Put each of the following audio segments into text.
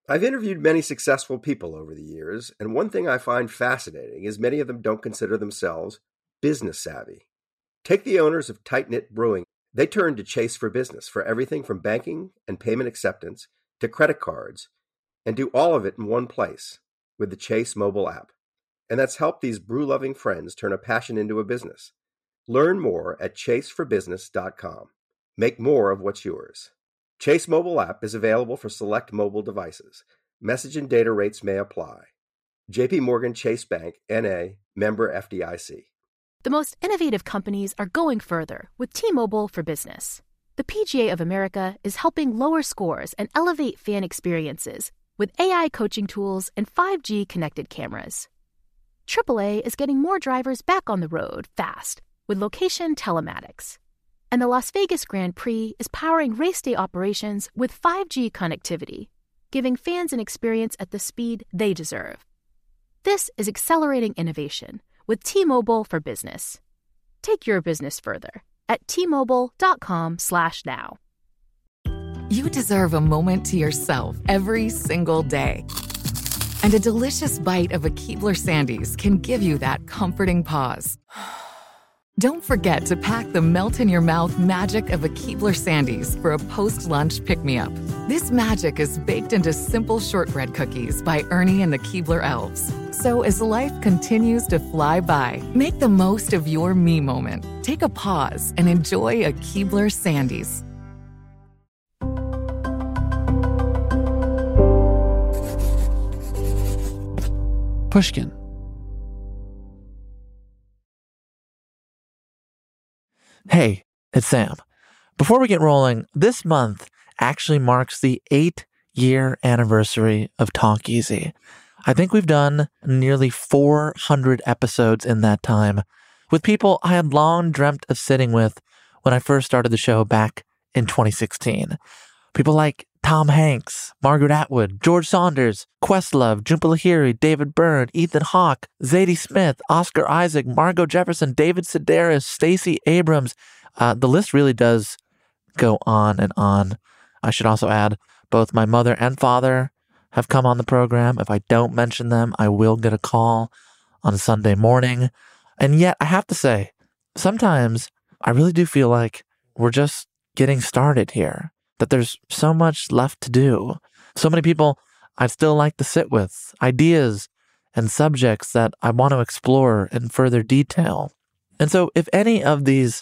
I've interviewed many successful people over the years, and one thing I find fascinating is many of them don't consider themselves business savvy. Take the owners of Tight Knit Brewing. They turned to Chase for Business for everything from banking and payment acceptance to credit cards, and do all of it in one place with the Chase mobile app. And that's helped these brew-loving friends turn a passion into a business. Learn more at chaseforbusiness.com. Make more of what's yours. Chase mobile app is available for select mobile devices. Message and data rates may apply. JP Morgan Chase Bank, N.A., member FDIC. The most innovative companies are going further with T-Mobile for Business. The PGA of America is helping lower scores and elevate fan experiences with AI coaching tools and 5G connected cameras. AAA is getting more drivers back on the road fast with location telematics. And the Las Vegas Grand Prix is powering race day operations with 5G connectivity, giving fans an experience at the speed they deserve. This is accelerating innovation with T-Mobile for Business. Take your business further at T-Mobile.com/now. You deserve a moment to yourself every single day. And a delicious bite of a Keebler Sandies can give you that comforting pause. Don't forget to pack the melt-in-your-mouth magic of a Keebler Sandies for a post-lunch pick-me-up. This magic is baked into simple shortbread cookies by Ernie and the Keebler Elves. So as life continues to fly by, make the most of your me moment. Take a pause and enjoy a Keebler Sandies. Pushkin. Hey, it's Sam. Before we get rolling, this month actually marks the 8-year anniversary of Talk Easy. I think we've done nearly 400 episodes in that time with people I had long dreamt of sitting with when I first started the show back in 2016. People like Tom Hanks, Margaret Atwood, George Saunders, Questlove, Jhumpa Lahiri, David Byrne, Ethan Hawke, Zadie Smith, Oscar Isaac, Margot Jefferson, David Sedaris, Stacey Abrams. The list really does go on and on. I should also add, both my mother and father have come on the program. If I don't mention them, I will get a call on a Sunday morning. And yet, I have to say, sometimes I really do feel like we're just getting started here, that there's so much left to do. So many people I'd still like to sit with, ideas and subjects that I want to explore in further detail. And so if any of these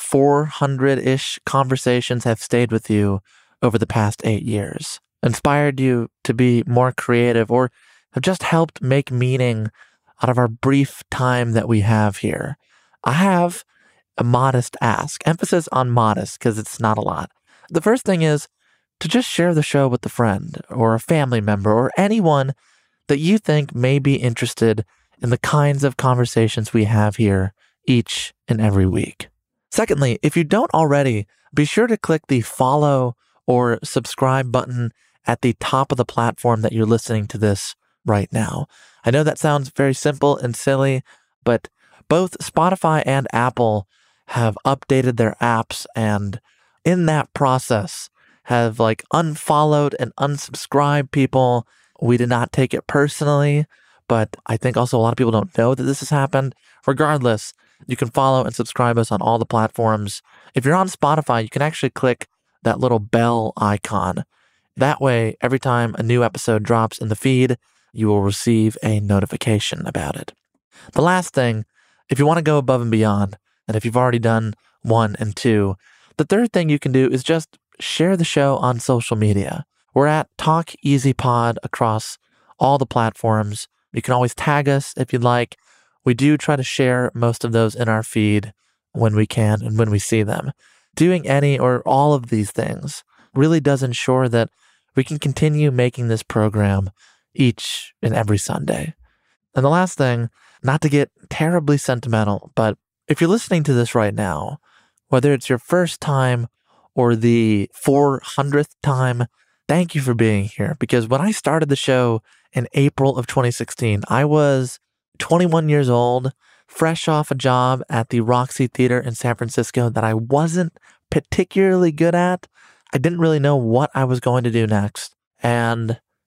400-ish conversations have stayed with you over the past 8 years, inspired you to be more creative, or have just helped make meaning out of our brief time that we have here, I have a modest ask. Emphasis on modest, because it's not a lot. The first thing is to just share the show with a friend or a family member or anyone that you think may be interested in the kinds of conversations we have here each and every week. Secondly, if you don't already, be sure to click the follow or subscribe button at the top of the platform that you're listening to this right now. I know that sounds very simple and silly, but both Spotify and Apple have updated their apps, and in that process have unfollowed and unsubscribed people. We did not take it personally, but I think also a lot of people don't know that this has happened. Regardless, you can follow and subscribe us on all the platforms. If you're on Spotify, you can actually click that little bell icon. That way, every time a new episode drops in the feed, you will receive a notification about it. The last thing, if you want to go above and beyond, and if you've already done 1 and 2, the third thing you can do is just share the show on social media. We're at Talk Easy Pod across all the platforms. You can always tag us if you'd like. We do try to share most of those in our feed when we can and when we see them. Doing any or all of these things really does ensure that we can continue making this program each and every Sunday. And the last thing, not to get terribly sentimental, but if you're listening to this right now, whether it's your first time or the 400th time, thank you for being here. Because when I started the show in April of 2016, I was 21 years old, fresh off a job at the Roxy Theater in San Francisco that I wasn't particularly good at. I didn't really know what I was going to do next. And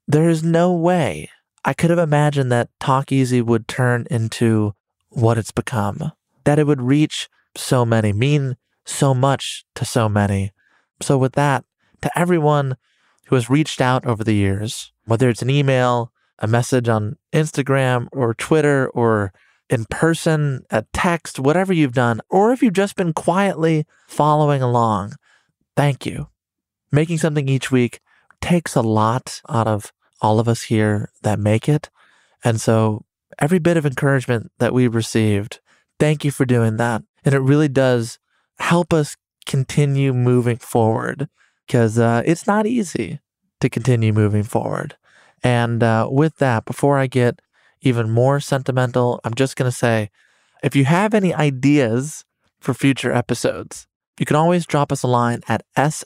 there is no way I could have imagined that Talk Easy would turn into what it's become, that it would reach so many, mean so much to so many. So with that, to everyone who has reached out over the years, whether it's an email, a message on Instagram or Twitter, or in person, a text, whatever you've done, or if you've just been quietly following along, thank you. Making something each week takes a lot out of all of us here that make it. And so every bit of encouragement that we've received, thank you for doing that. And it really does help us continue moving forward, because it's not easy to continue moving forward. And with that, before I get even more sentimental, I'm just going to say, if you have any ideas for future episodes, you can always drop us a line at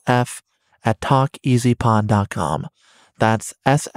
sf@talkeasypod.com. That's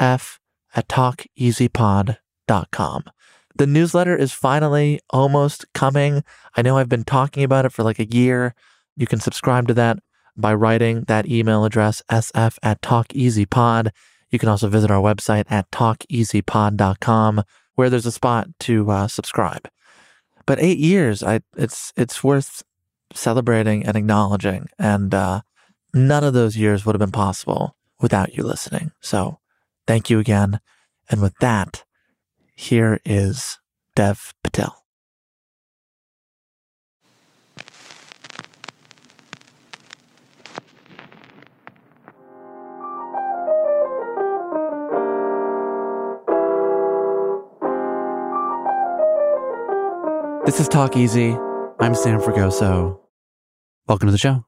sf@talkeasypod.com. The newsletter is finally almost coming. I know I've been talking about it for like a year. You can subscribe to that by writing that email address, sf@talkeasypod. You can also visit our website at talkeasypod.com, where there's a spot to subscribe. But 8 years, it's worth celebrating and acknowledging. And none of those years would have been possible without you listening. So thank you again. And with that, here is Dev Patel. This is Talk Easy. I'm Sam Fragoso. Welcome to the show.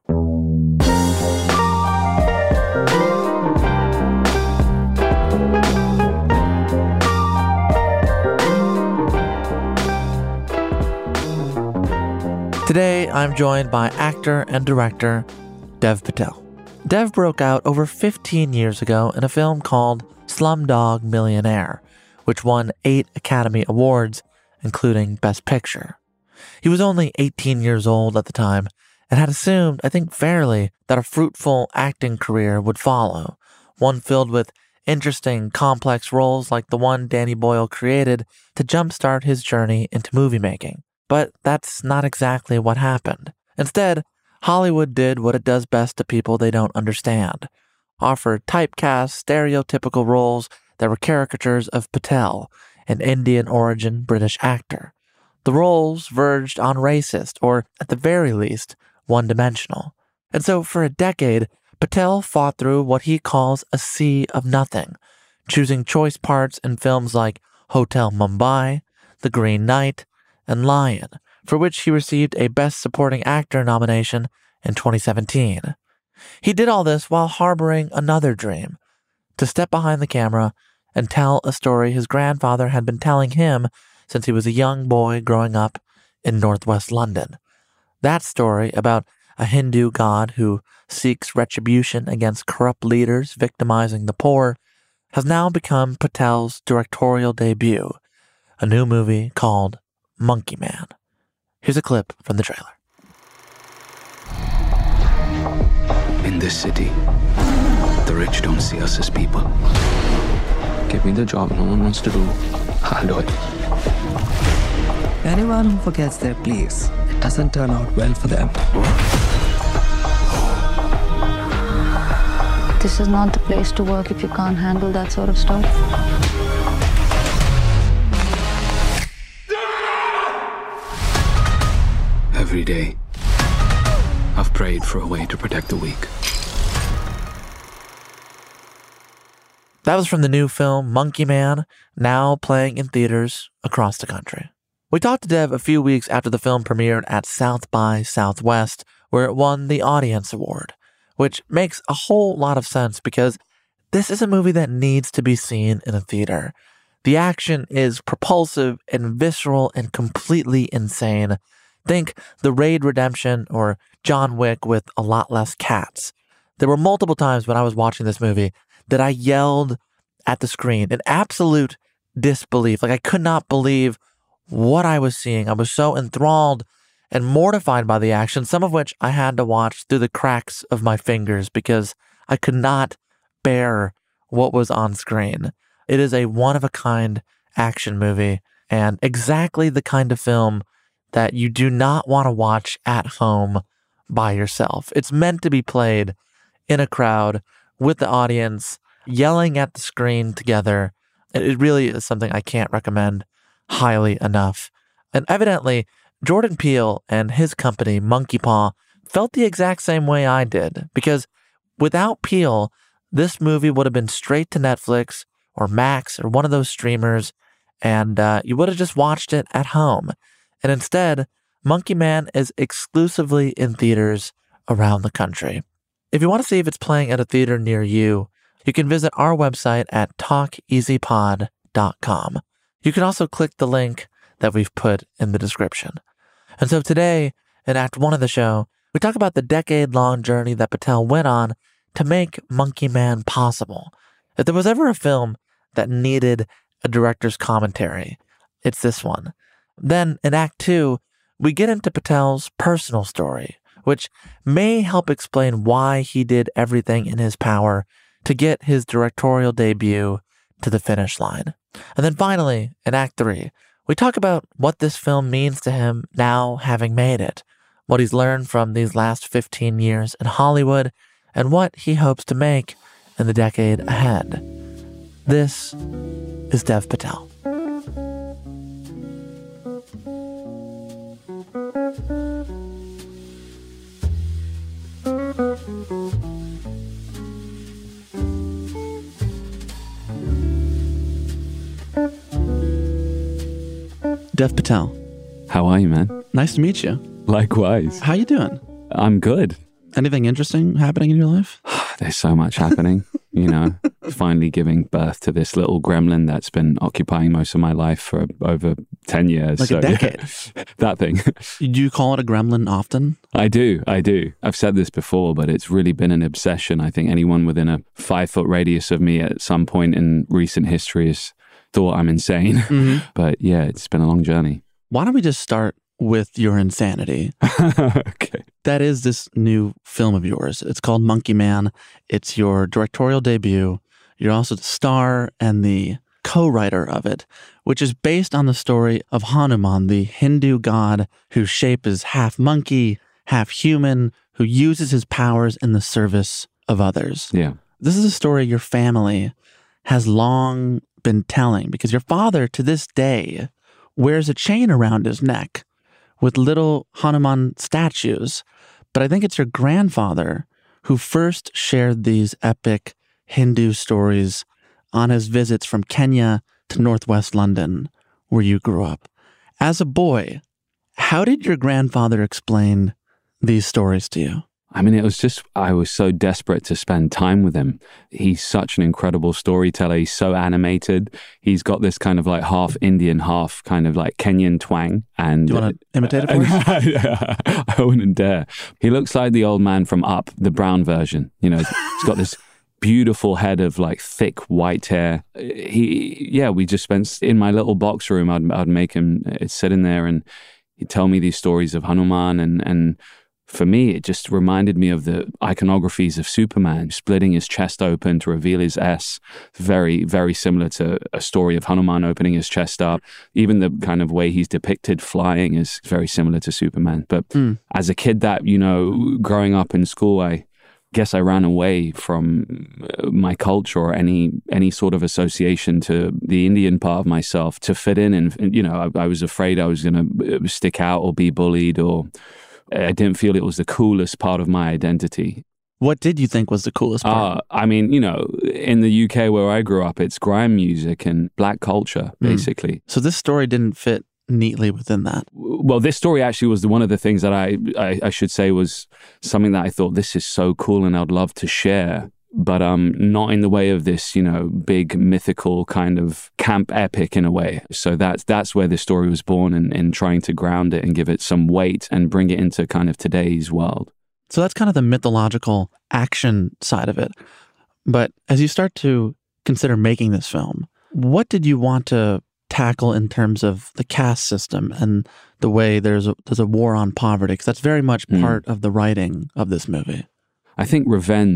Today, I'm joined by actor and director Dev Patel. Dev broke out over 15 years ago in a film called Slumdog Millionaire, which won 8 Academy Awards, including Best Picture. He was only 18 years old at the time and had assumed, I think fairly, that a fruitful acting career would follow, one filled with interesting, complex roles like the one Danny Boyle created to jumpstart his journey into movie making. But that's not exactly what happened. Instead, Hollywood did what it does best to people they don't understand: offer typecast, stereotypical roles that were caricatures of Patel, an Indian-origin British actor. The roles verged on racist, or at the very least, one-dimensional. And so for a decade, Patel fought through what he calls a sea of nothing, choosing choice parts in films like Hotel Mumbai, The Green Knight, and Lion, for which he received a Best Supporting Actor nomination in 2017. He did all this while harboring another dream: to step behind the camera and tell a story his grandfather had been telling him since he was a young boy growing up in northwest London. That story about a Hindu god who seeks retribution against corrupt leaders victimizing the poor has now become Patel's directorial debut, a new movie called Monkey Man. Here's a clip from the trailer. In this city, the rich don't see us as people. Give me the job no one wants to do, I'll do it. Anyone who forgets their place, it doesn't turn out well for them. This is not the place to work if you can't handle that sort of stuff. Every day, I've prayed for a way to protect the weak. That was from the new film Monkey Man, now playing in theaters across the country. We talked to Dev a few weeks after the film premiered at South by Southwest, where it won the Audience Award, which makes a whole lot of sense because this is a movie that needs to be seen in a theater. The action is propulsive and visceral and completely insane. Think The Raid Redemption or John Wick with a lot less cats. There were multiple times when I was watching this movie that I yelled at the screen in absolute disbelief. Like I could not believe what I was seeing. I was so enthralled and mortified by the action, some of which I had to watch through the cracks of my fingers because I could not bear what was on screen. It is a one-of-a-kind action movie and exactly the kind of film that you do not want to watch at home by yourself. It's meant to be played in a crowd with the audience, yelling at the screen together. It really is something I can't recommend highly enough. And evidently, Jordan Peele and his company, Monkey Paw, felt the exact same way I did, because without Peele, this movie would have been straight to Netflix or Max or one of those streamers, and you would have just watched it at home. And instead, Monkey Man is exclusively in theaters around the country. If you want to see if it's playing at a theater near you, you can visit our website at talkeasypod.com. You can also click the link that we've put in the description. And so today, in Act 1 of the show, we talk about the decade-long journey that Patel went on to make Monkey Man possible. If there was ever a film that needed a director's commentary, it's this one. Then, in Act 2, we get into Patel's personal story, which may help explain why he did everything in his power to get his directorial debut to the finish line. And then finally, in Act 3, we talk about what this film means to him now having made it, what he's learned from these last 15 years in Hollywood, and what he hopes to make in the decade ahead. This is Dev Patel. Dev Patel. How are you, man? Nice to meet you. Likewise. How you doing? I'm good. Anything interesting happening in your life? There's so much happening, you know, finally giving birth to this little gremlin that's been occupying most of my life for over 10 years. Like a decade. Yeah, that thing. Do you call it a gremlin often? I do. I've said this before, but it's really been an obsession. I think anyone within a 5-foot radius of me at some point in recent history has thought I'm insane. Mm-hmm. But yeah, it's been a long journey. Why don't we just start with your insanity? Okay. That is this new film of yours. It's called Monkey Man. It's your directorial debut. You're also the star and the co-writer of it, which is based on the story of Hanuman, the Hindu god whose shape is half monkey, half human, who uses his powers in the service of others. Yeah. This is a story your family has long been telling, because your father, to this day, wears a chain around his neck with little Hanuman statues. But I think it's your grandfather who first shared these epic Hindu stories on his visits from Kenya to Northwest London, where you grew up. As a boy, how did your grandfather explain these stories to you? I mean, I was so desperate to spend time with him. He's such an incredible storyteller. He's so animated. He's got this kind of like half Indian, half kind of like Kenyan twang. And do you want to imitate it for us? I wouldn't dare. He looks like the old man from Up, the brown version. You know, he's got this beautiful head of like thick white hair. We just spent in my little box room. I'd make him sit in there and he'd tell me these stories of Hanuman and for me, it just reminded me of the iconographies of Superman, splitting his chest open to reveal his S. Very, very similar to a story of Hanuman opening his chest up. Even the kind of way he's depicted flying is very similar to Superman. But as a kid that, you know, growing up in school, I guess I ran away from my culture or any sort of association to the Indian part of myself to fit in. And you know, I was afraid I was going to stick out or be bullied, or I didn't feel it was the coolest part of my identity. What did you think was the coolest part? I mean, you know, in the UK where I grew up, it's grime music and black culture, basically. So this story didn't fit neatly within that. Well, this story actually was one of the things that I should say was something that I thought, this is so cool and I'd love to share. But not in the way of this, you know, big mythical kind of camp epic in a way. So that's where this story was born, and trying to ground it and give it some weight and bring it into kind of today's world. So that's kind of the mythological action side of it. But as you start to consider making this film, what did you want to tackle in terms of the caste system and the way there's a war on poverty? Because that's very much part of the writing of this movie. I think revenge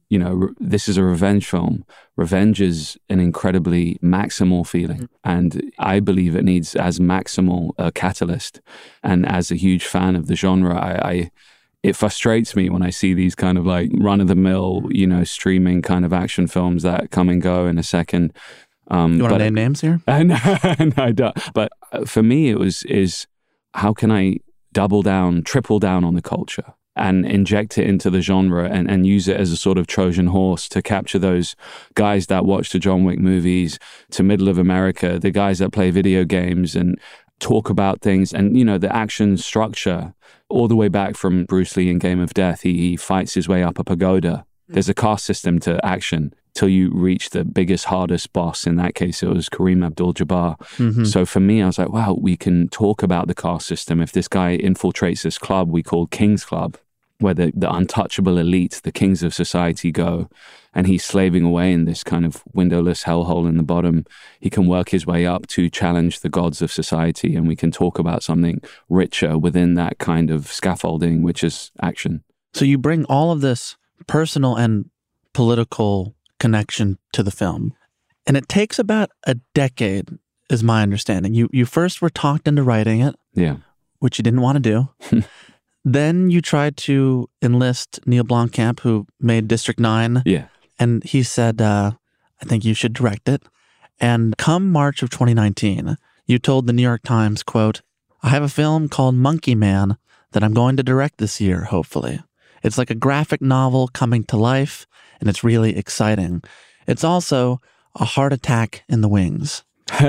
you know, this is a revenge film. Revenge is an incredibly maximal feeling. And I believe it needs as maximal a catalyst. And as a huge fan of the genre, it frustrates me when I see these kind of like run-of-the-mill, you know, streaming kind of action films that come and go in a second. You want to name names here? No, I don't. But for me, is how can I double down, triple down on the culture and inject it into the genre and use it as a sort of Trojan horse to capture those guys that watch the John Wick movies, to middle of America, the guys that play video games and talk about things. And, you know, the action structure all the way back from Bruce Lee in Game of Death. He fights his way up a pagoda. There's a caste system to action till you reach the biggest, hardest boss. In that case, it was Kareem Abdul-Jabbar. So for me, I was like, wow, we can talk about the caste system. If this guy infiltrates this club we call King's Club, where the untouchable elite, the kings of society go, and he's slaving away in this kind of windowless hellhole in the bottom, he can work his way up to challenge the gods of society, and we can talk about something richer within that kind of scaffolding, which is action. So you bring all of this personal and political connection to the film, and it takes about a decade, is my understanding. You first were talked into writing it, which you didn't want to do. Then you tried to enlist Neil Blomkamp, who made District 9. And he said, I think you should direct it. And come March of 2019, you told the New York Times, quote, I have a film called Monkey Man that I'm going to direct this year, hopefully. It's like a graphic novel coming to life, and it's really exciting. It's also a heart attack in the wings.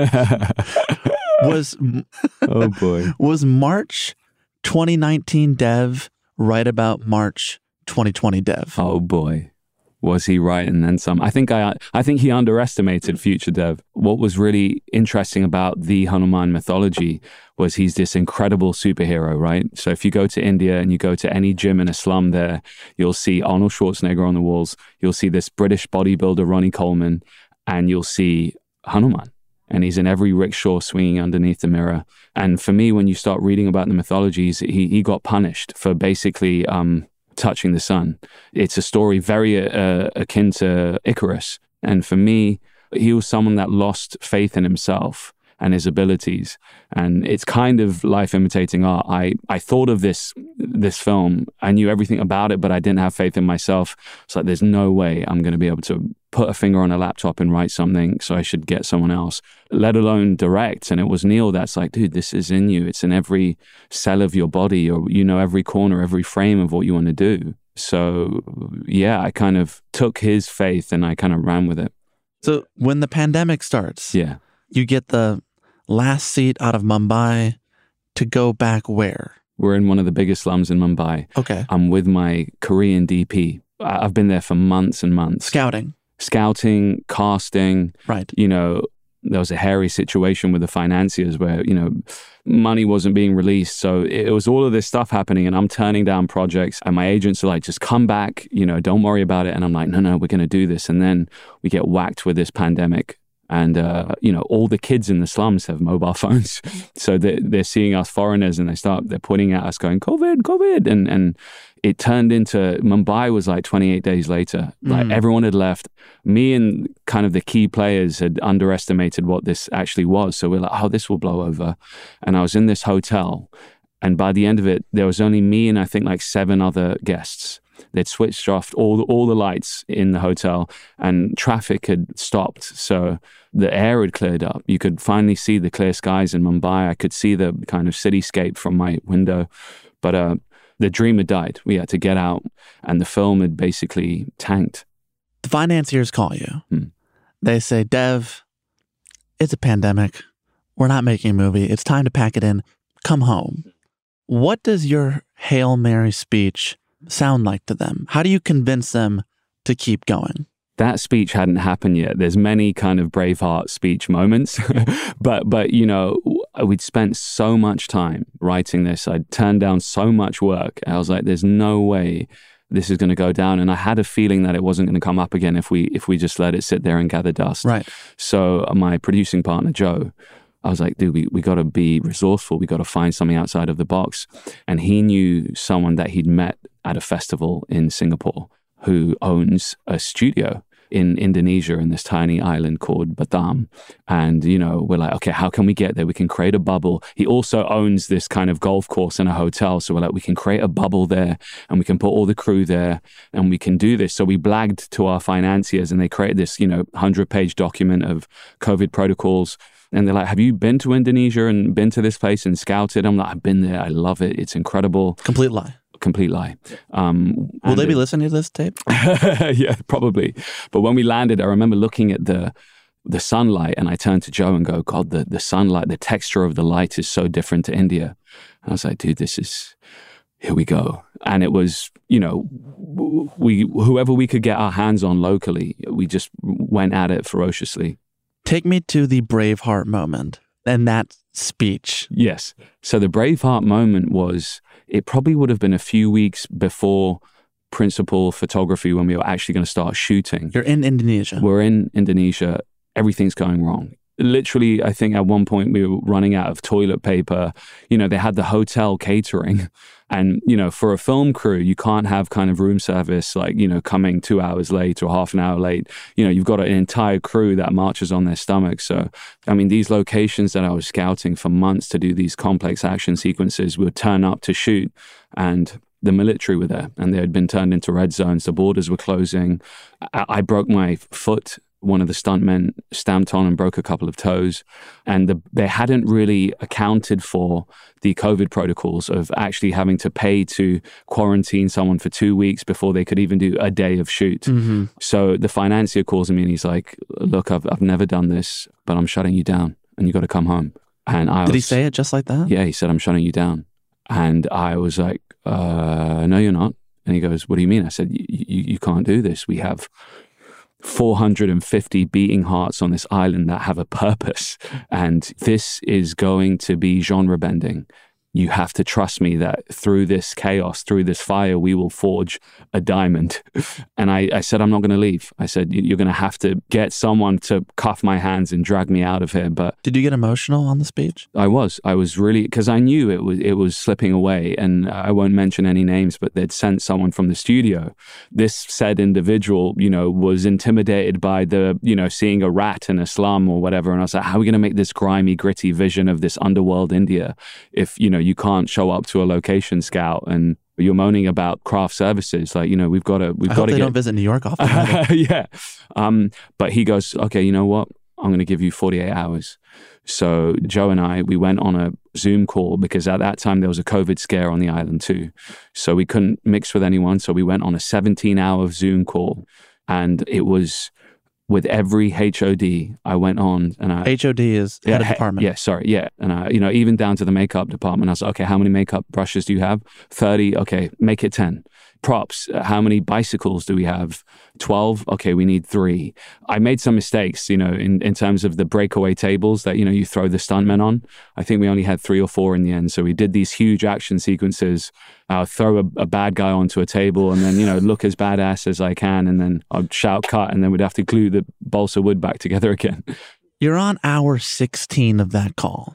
Oh, boy. Was March 2019 Dev right about March 2020 Dev? Oh boy, was he right and then some. I think he underestimated future Dev. What was really interesting about the Hanuman mythology was he's this incredible superhero, right? So if you go to India and you go to any gym in a slum there, you'll see Arnold Schwarzenegger on the walls, you'll see this British bodybuilder Ronnie Coleman, and you'll see Hanuman. And he's in every rickshaw swinging underneath the mirror. And for me, when you start reading about the mythologies, he got punished for basically touching the sun. It's a story very akin to Icarus. And for me, he was someone that lost faith in himself and his abilities. And it's kind of life imitating art. I thought of this film. I knew everything about it, but I didn't have faith in myself. It's like, there's no way I'm going to be able to put a finger on a laptop and write something, so I should get someone else, let alone direct. And it was Neil that's like, dude, this is in you. It's in every cell of your body, or, you know, every corner, every frame of what you want to do. So yeah, I kind of took his faith and I kind of ran with it. So when the pandemic starts, you get the last seat out of Mumbai to go back where? We're in one of the biggest slums in Mumbai. Okay. I'm with my Korean DP. I've been there for months and months. Scouting, casting. Right. You know, there was a hairy situation with the financiers where, you know, money wasn't being released. So it was all of this stuff happening, and I'm turning down projects, and my agents are like, just come back, you know, don't worry about it. And I'm like, no, we're going to do this. And then we get whacked with this pandemic. And, you know, all the kids in the slums have mobile phones. So they're seeing us foreigners, and they're pointing at us going, COVID. And it turned into, Mumbai was like 28 days later. Like everyone had left. Me and kind of the key players had underestimated what this actually was. So we're like, oh, this will blow over. And I was in this hotel. And by the end of it, there was only me and I think like 7 other guests. They'd switched off all the lights in the hotel, and traffic had stopped. So the air had cleared up. You could finally see the clear skies in Mumbai. I could see the kind of cityscape from my window. But the dream had died. We had to get out, and the film had basically tanked. The financiers call you. They say, Dev, it's a pandemic. We're not making a movie. It's time to pack it in. Come home. What does your Hail Mary speech sound like to them? How do you convince them to keep going? That speech hadn't happened yet. There's many kind of Braveheart speech moments, but you know, we'd spent so much time writing this. I'd turned down so much work. I was like, there's no way this is going to go down. And I had a feeling that it wasn't going to come up again if we just let it sit there and gather dust. Right. So my producing partner, Joe, I was like, dude, we got to be resourceful. We got to find something outside of the box. And he knew someone that he'd met at a festival in Singapore. who owns a studio in Indonesia in this tiny island called Batam. And, you know, we're like, okay, how can we get there? We can create a bubble. He also owns this kind of golf course and a hotel. So we're like, we can create a bubble there and we can put all the crew there and we can do this. So we blagged to our financiers and they created this, you know, 100-page document of COVID protocols. And they're like, have you been to Indonesia and been to this place and scouted? I'm like, I've been there. I love it. It's incredible. Complete lie. Complete lie. Will they be listening to this tape? Yeah, probably. But when we landed, I remember looking at the sunlight and I turned to Joe and go, God, the sunlight, the texture of the light is so different to India. And I was like, dude, here we go. And it was, you know, whoever we could get our hands on locally, we just went at it ferociously. Take me to the Braveheart moment and that speech. Yes. So the Braveheart moment was, it probably would have been a few weeks before principal photography when we were actually going to start shooting. You're in Indonesia. We're in Indonesia. Everything's going wrong. Literally, I think at one point we were running out of toilet paper. You know, they had the hotel catering. And, you know, for a film crew, you can't have kind of room service, like, you know, coming 2 hours late or half an hour late. You know, you've got an entire crew that marches on their stomachs. So, I mean, these locations that I was scouting for months to do these complex action sequences would turn up to shoot. And the military were there and they had been turned into red zones. The borders were closing. I broke my foot. One of the stuntmen stamped on and broke a couple of toes. And they hadn't really accounted for the COVID protocols of actually having to pay to quarantine someone for 2 weeks before they could even do a day of shoot. Mm-hmm. So the financier calls me and he's like, look, I've never done this, but I'm shutting you down and you got to come home. And Did he say it just like that? Yeah, he said, I'm shutting you down. And I was like, no, you're not. And he goes, what do you mean? I said, you can't do this. We have 450 beating hearts on this island that have a purpose. And this is going to be genre bending. You have to trust me that through this chaos, through this fire, we will forge a diamond. And I said, I'm not going to leave. I said, you're going to have to get someone to cuff my hands and drag me out of here. But did you get emotional on the speech? I was really, because I knew it was slipping away. And I won't mention any names, but they'd sent someone from the studio. This said individual, you know, was intimidated by seeing a rat in a slum or whatever. And I was like, how are we going to make this grimy, gritty vision of this underworld India if, you know, you can't show up to a location scout and you're moaning about craft services? Like, you know, we've got to don't visit New York often. Yeah. But he goes, okay, you know what? I'm going to give you 48 hours. So Joe and we went on a Zoom call because at that time there was a COVID scare on the island too. So we couldn't mix with anyone. So we went on a 17-hour Zoom call and it was with every HOD I went on and HOD is head of department. Yeah, sorry. Yeah. And even down to the makeup department, I was like, okay, how many makeup brushes do you have? 30. Okay, make it 10. Props. How many bicycles do we have? 12. Okay, we need 3. I made some mistakes, you know, in terms of the breakaway tables that, you know, you throw the stuntmen on. I think we only had 3 or 4 in the end. So we did these huge action sequences. I'll throw a bad guy onto a table and then, you know, look as badass as I can. And then I'd shout cut and then we'd have to glue the balsa wood back together again. You're on hour 16 of that call.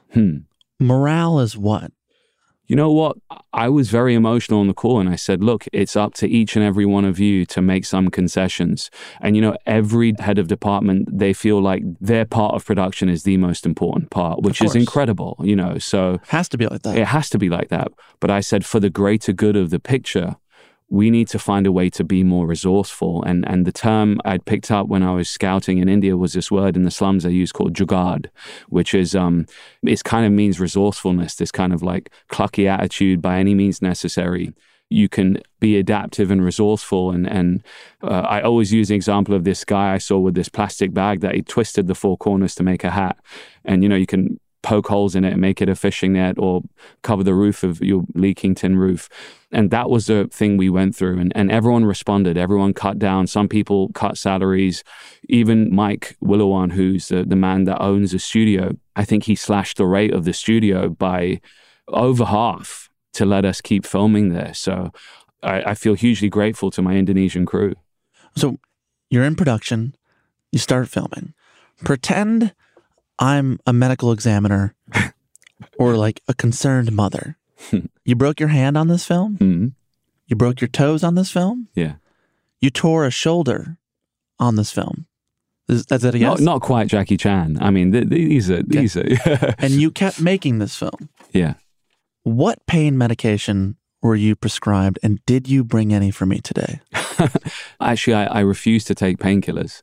Morale is what? You know what? I was very emotional on the call and I said, look, it's up to each and every one of you to make some concessions. And, you know, every head of department, they feel like their part of production is the most important part, which is incredible, you know, so. Has to be like that. It has to be like that. But I said, for the greater good of the picture, we need to find a way to be more resourceful. And the term I'd picked up when I was scouting in India was this word in the slums they use called jugaad, which is, it kind of means resourcefulness, this kind of like clucky attitude by any means necessary. You can be adaptive and resourceful. And I always use the example of this guy I saw with this plastic bag that he twisted the 4 corners to make a hat. And, you know, you can poke holes in it and make it a fishing net or cover the roof of your leaking tin roof. And that was the thing we went through. And everyone responded. Everyone cut down. Some people cut salaries. Even Mike Willowan, who's the man that owns the studio, I think he slashed the rate of the studio by over half to let us keep filming there. So I feel hugely grateful to my Indonesian crew. So you're in production. You start filming. Pretend I'm a medical examiner or like a concerned mother. You broke your hand on this film? Mm-hmm. You broke your toes on this film? Yeah. You tore a shoulder on this film. Is that a yes? Not quite Jackie Chan. I mean, these are. And you kept making this film. Yeah. What pain medication were you prescribed, and did you bring any for me today? Actually, I refuse to take painkillers.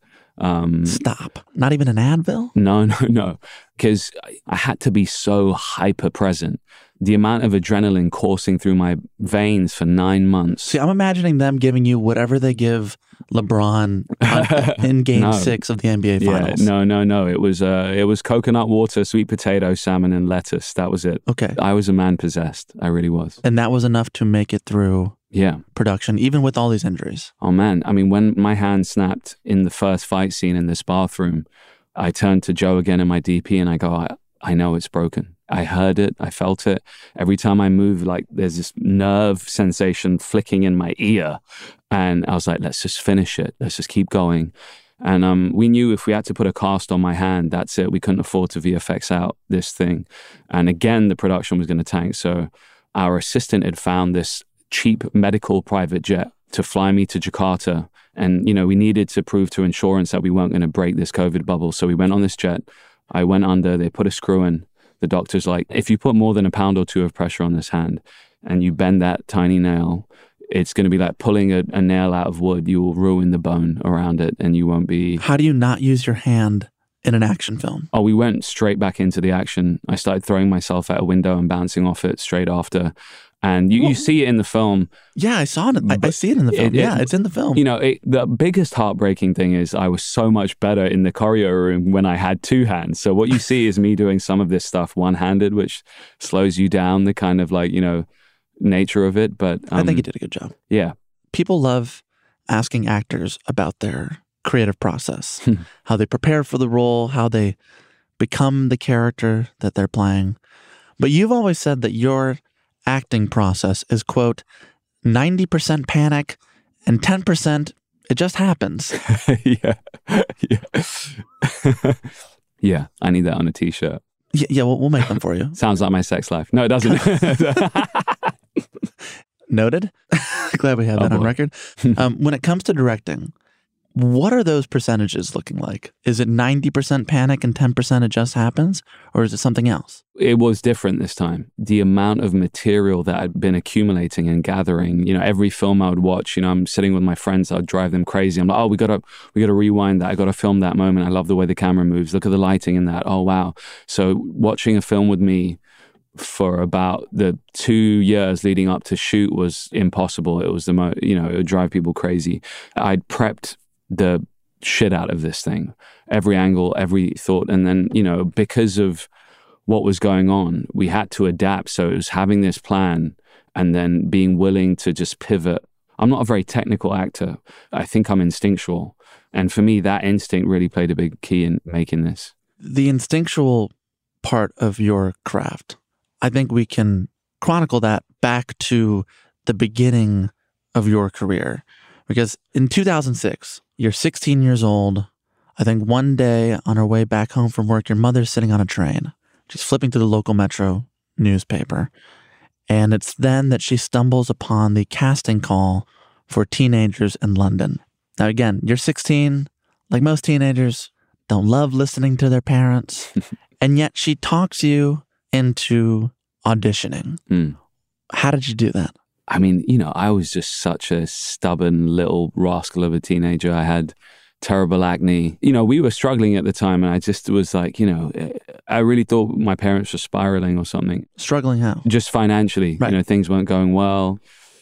Stop. Not even an Advil? No. Because I had to be so hyper present. The amount of adrenaline coursing through my veins for 9 months. See, I'm imagining them giving you whatever they give LeBron in Game 6 of the NBA Finals. No. It was coconut water, sweet potato, salmon, and lettuce. That was it. Okay. I was a man possessed. I really was. And that was enough to make it through production, even with all these injuries. Oh, man. I mean, when my hand snapped in the first fight scene in this bathroom, I turned to Joe again in my DP and I go, I know it's broken. I heard it. I felt it. Every time I move, like there's this nerve sensation flicking in my ear. And I was like, let's just finish it. Let's just keep going. And we knew if we had to put a cast on my hand, that's it. We couldn't afford to VFX out this thing. And again, the production was going to tank. So our assistant had found this cheap medical private jet to fly me to Jakarta. And, we needed to prove to insurance that we weren't going to break this COVID bubble. So we went on this jet. I went under. They put a screw in. The doctor's like, if you put more than a pound or two of pressure on this hand and you bend that tiny nail, it's going to be like pulling a nail out of wood. You will ruin the bone around it and you won't be... How do you not use your hand in an action film? Oh, we went straight back into the action. I started throwing myself out a window and bouncing off it straight after. And you see it in the film. Yeah, I saw it. I see it in the film. It's in the film. The biggest heartbreaking thing is I was so much better in the choreo room when I had two hands. So what you see is me doing some of this stuff one-handed, which slows you down, the kind of nature of it. But I think you did a good job. Yeah. People love asking actors about their creative process, how they prepare for the role, how they become the character that they're playing. But you've always said that your acting process is, quote, 90% panic and 10% it just happens. Yeah. Yeah, I need that on a t-shirt. Yeah, we'll make them for you. Sounds like my sex life. No, it doesn't. Noted. Glad we have that on record. When it comes to directing, what are those percentages looking like? Is it 90% panic and 10% it just happens? Or is it something else? It was different this time. The amount of material that I'd been accumulating and gathering, every film I would watch, I'm sitting with my friends, I'd drive them crazy. I'm like, oh, we gotta rewind that. I gotta film that moment. I love the way the camera moves. Look at the lighting in that. Oh, wow. So watching a film with me for about the 2 years leading up to shoot was impossible. It was it would drive people crazy. I'd prepped the shit out of this thing, every angle, every thought. And then, because of what was going on, we had to adapt. So it was having this plan and then being willing to just pivot. I'm not a very technical actor. I think I'm instinctual. And for me, that instinct really played a big key in making this. The instinctual part of your craft, I think we can chronicle that back to the beginning of your career. Because in 2006, you're 16 years old. I think one day on her way back home from work, your mother's sitting on a train. She's flipping through the local Metro newspaper. And it's then that she stumbles upon the casting call for teenagers in London. Now, again, you're 16. Like most teenagers, don't love listening to their parents. And yet she talks you into auditioning. How did you do that? I mean, I was just such a stubborn little rascal of a teenager. I had terrible acne. We were struggling at the time, and I just was like, I really thought my parents were spiraling or something. Struggling how? Just financially. Right. Things weren't going well,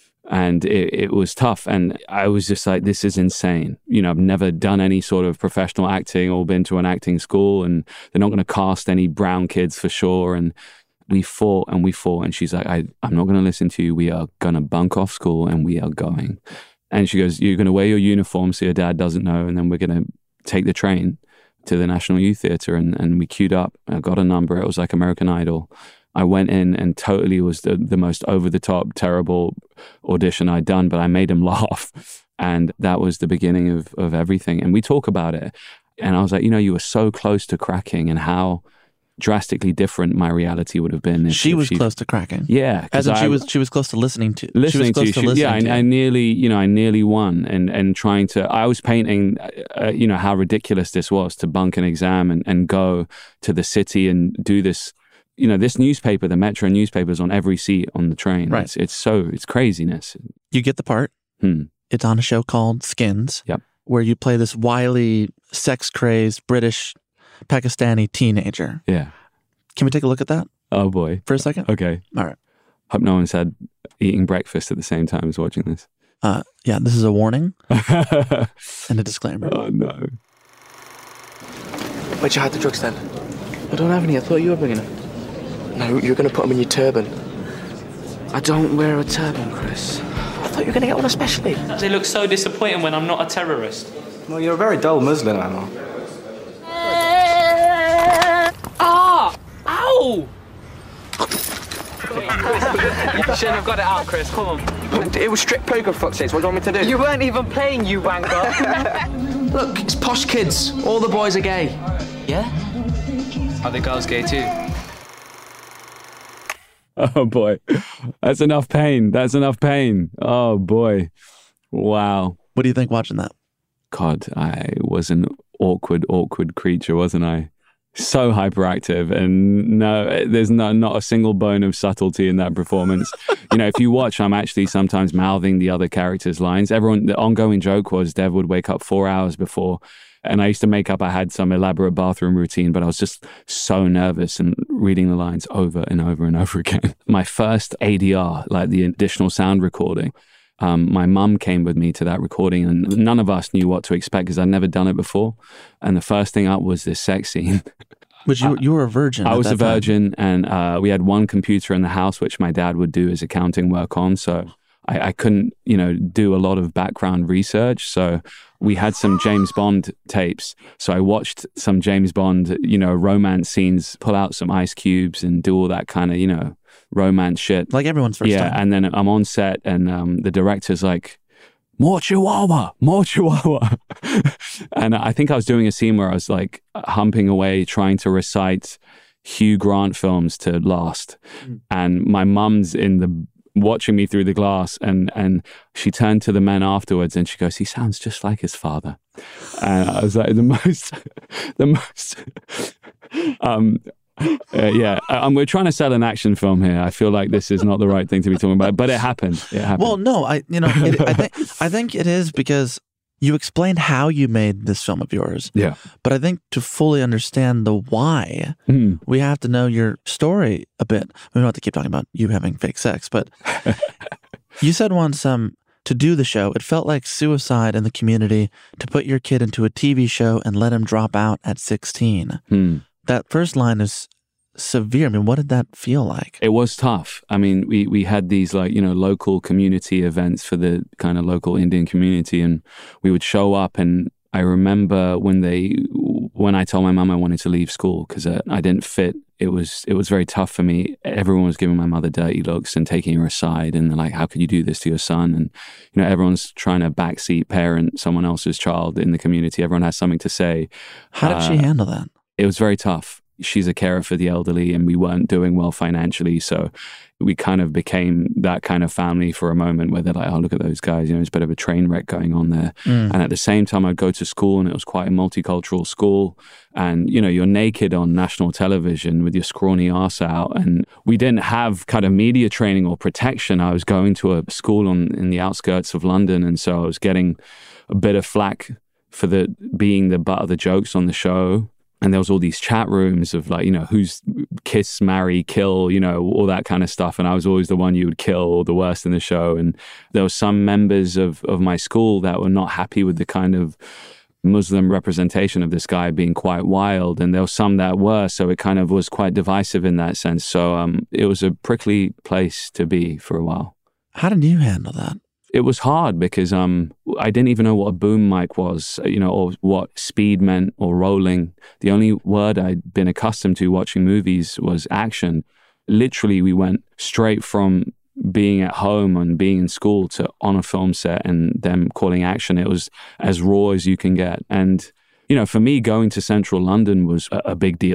and it was tough. And I was just like, this is insane. I've never done any sort of professional acting or been to an acting school, and they're not going to cast any brown kids for sure. And we fought, and she's like, I'm not going to listen to you. We are going to bunk off school and we are going. And she goes, you're going to wear your uniform so your dad doesn't know, and then we're going to take the train to the National Youth Theatre. And we queued up. I got a number. It was like American Idol. I went in and totally was the most over-the-top, terrible audition I'd done, but I made him laugh. And that was the beginning of everything. And we talk about it. And I was like, you were so close to cracking, and how drastically different my reality would have been. If She was close to cracking. Yeah. As in she was close to listening to. I nearly won, and trying to, I was painting, how ridiculous this was to bunk an exam and go to the city and do this. This newspaper, the Metro newspaper, is on every seat on the train. Right. It's craziness. You get the part. It's on a show called Skins. Yep. Where you play this wily, sex-crazed British Pakistani teenager. Yeah. Can we take a look at that? Oh boy. For a second? Okay. All right. Hope no one's had eating breakfast at the same time as watching this. Yeah, this is a warning and a disclaimer. Oh no. Where'd you hide the drugs then? I don't have any. I thought you were bringing them. No, you're going to put them in your turban. I don't wear a turban, Chris. I thought you were going to get one especially. They look so disappointing when I'm not a terrorist. Well, you're a very dull Muslim, I know. Ow! You shouldn't have got it out, Chris. Come on. It was strip poker, for fuck's sake. What do you want me to do? You weren't even playing, you wanker. Look, it's posh kids. All the boys are gay. Yeah? Are the girls gay too? Oh boy. That's enough pain. Oh boy. Wow. What do you think watching that? God, I was an awkward creature, wasn't I? So hyperactive, and no, there's not a single bone of subtlety in that performance. If you watch, I'm actually sometimes mouthing the other characters' lines. The ongoing joke was Dev would wake up 4 hours before, and I used to make up I had some elaborate bathroom routine, but I was just so nervous and reading the lines over and over and over again. My first ADR, like the additional sound recording, my mum came with me to that recording, and none of us knew what to expect because I'd never done it before. And the first thing up was this sex scene. But you were a virgin. I was a virgin, time. and we had one computer in the house, which my dad would do his accounting work on. So I couldn't, do a lot of background research. So we had some James Bond tapes. So I watched some James Bond, romance scenes, pull out some ice cubes and do all that kind of, romance shit. Like everyone's first time. Yeah, and then I'm on set, and the director's like, more chihuahua. And I think I was doing a scene where I was like humping away, trying to recite Hugh Grant films to last. And my mum's watching me through the glass, and she turned to the men afterwards and she goes, he sounds just like his father. And I was like, we're trying to sell an action film here. I feel like this is not the right thing to be talking about, but it happened. Well, no, I think it is because you explained how you made this film of yours. Yeah. But I think to fully understand the why, we have to know your story a bit. We don't have to keep talking about you having fake sex, but you said once, to do the show, it felt like suicide in the community to put your kid into a TV show and let him drop out at 16. That first line is severe. I mean, what did that feel like? It was tough. I mean, we had these local community events for the kind of local Indian community, and we would show up, and I remember when I told my mum I wanted to leave school because I didn't fit. It was very tough for me. Everyone was giving my mother dirty looks and taking her aside, and they're like, how could you do this to your son? And everyone's trying to backseat parent someone else's child in the community. Everyone has something to say. How did she handle that? It was very tough. She's a carer for the elderly, and we weren't doing well financially. So we kind of became that kind of family for a moment where they're like, oh, look at those guys. There's a bit of a train wreck going on there. And at the same time, I'd go to school, and it was quite a multicultural school. And, you're naked on national television with your scrawny arse out. And we didn't have kind of media training or protection. I was going to a school in the outskirts of London. And so I was getting a bit of flack for being the butt of the jokes on the show. And there was all these chat rooms of who's kiss, marry, kill, all that kind of stuff. And I was always the one you would kill, or the worst in the show. And there were some members of my school that were not happy with the kind of Muslim representation of this guy being quite wild. And there were some that were. So it kind of was quite divisive in that sense. So it was a prickly place to be for a while. How did you handle that? It was hard because I didn't even know what a boom mic was, or what speed meant or rolling. The only word I'd been accustomed to watching movies was action. Literally, we went straight from being at home and being in school to on a film set and them calling action. It was as raw as you can get. And, for me, going to central London was a big deal.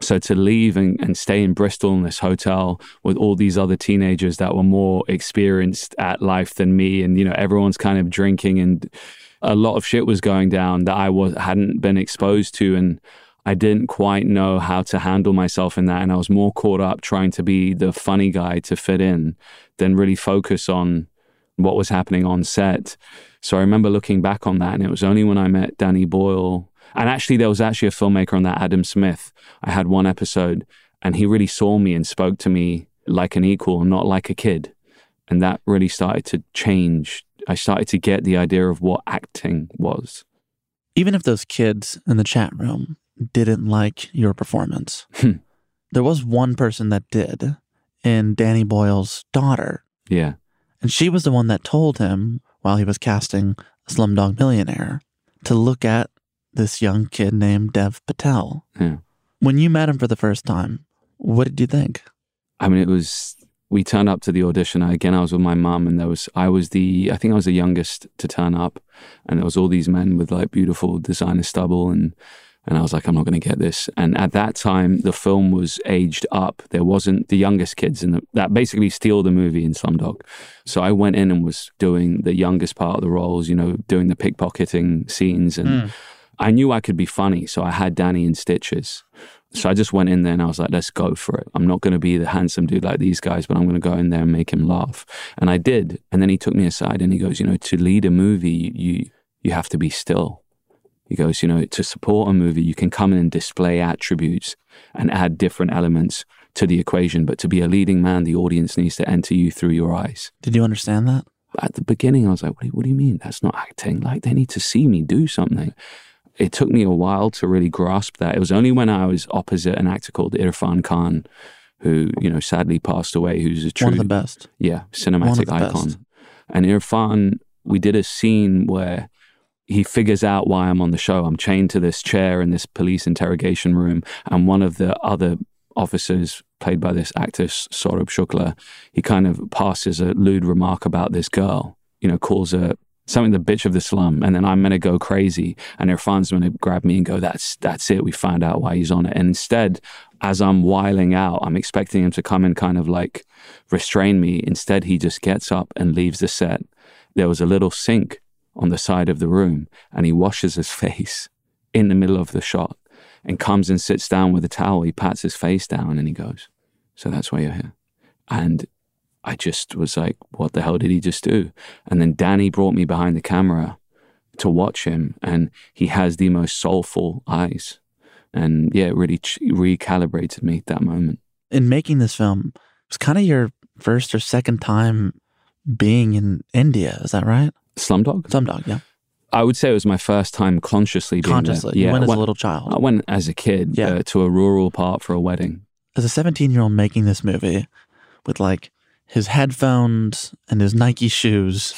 So to leave and stay in Bristol in this hotel with all these other teenagers that were more experienced at life than me, and, you know, everyone's kind of drinking and a lot of shit was going down that I hadn't been exposed to, and I didn't quite know how to handle myself in that. And I was more caught up trying to be the funny guy to fit in than really focus on what was happening on set. So I remember looking back on that, and it was only when I met Danny Boyle. And actually, there was actually a filmmaker on that, Adam Smith. I had one episode, and he really saw me and spoke to me like an equal, not like a kid. And that really started to change. I started to get the idea of what acting was. Even if those kids in the chat room didn't like your performance, there was one person that did, in Danny Boyle's daughter. Yeah. And she was the one that told him, while he was casting Slumdog Millionaire, to look at this young kid named Dev Patel. Yeah. When you met him for the first time, what did you think? I mean, we turned up to the audition. Again, I was with my mum, and I was the youngest to turn up, and there was all these men with like beautiful designer stubble, and I was like, I'm not going to get this. And at that time, the film was aged up. There wasn't the youngest kids that basically steal the movie in Slumdog. So I went in and was doing the youngest part of the roles, you know, doing the pickpocketing scenes, and I knew I could be funny, so I had Danny in stitches. So I just went in there and I was like, let's go for it. I'm not going to be the handsome dude like these guys, but I'm going to go in there and make him laugh. And I did. And then he took me aside and he goes, you know, to lead a movie, you have to be still. He goes, you know, to support a movie, you can come in and display attributes and add different elements to the equation. But to be a leading man, the audience needs to enter you through your eyes. Did you understand that? At the beginning, I was like, what do you mean? That's not acting. Like, they need to see me do something. It took me a while to really grasp that. It was only when I was opposite an actor called Irfan Khan, who, you know, sadly passed away, who's a true... One of the best. Yeah, cinematic icon. Best. And Irfan, we did a scene where he figures out why I'm on the show. I'm chained to this chair in this police interrogation room, and one of the other officers, played by this actor, Saurabh Shukla, he kind of passes a lewd remark about this girl, you know, calls her something the bitch of the slum, and then I'm going to go crazy, and Irfan's going to grab me and go, that's it, we found out why he's on it. And instead, as I'm wiling out, I'm expecting him to come and kind of like restrain me. Instead, he just gets up and leaves the set. There was a little sink on the side of the room, and he washes his face in the middle of the shot and comes and sits down with a towel. He pats his face down and he goes, so that's why you're here. And I just was like, what the hell did he just do? And then Danny brought me behind the camera to watch him, and he has the most soulful eyes. And yeah, it really recalibrated me at that moment. In making this film, it was kind of your first or second time being in India, is that right? Slumdog? Slumdog, yeah. I would say it was my first time consciously being there. You went as a little child. I went as a kid to a rural part for a wedding. As a 17-year-old making this movie with like his headphones and his Nike shoes,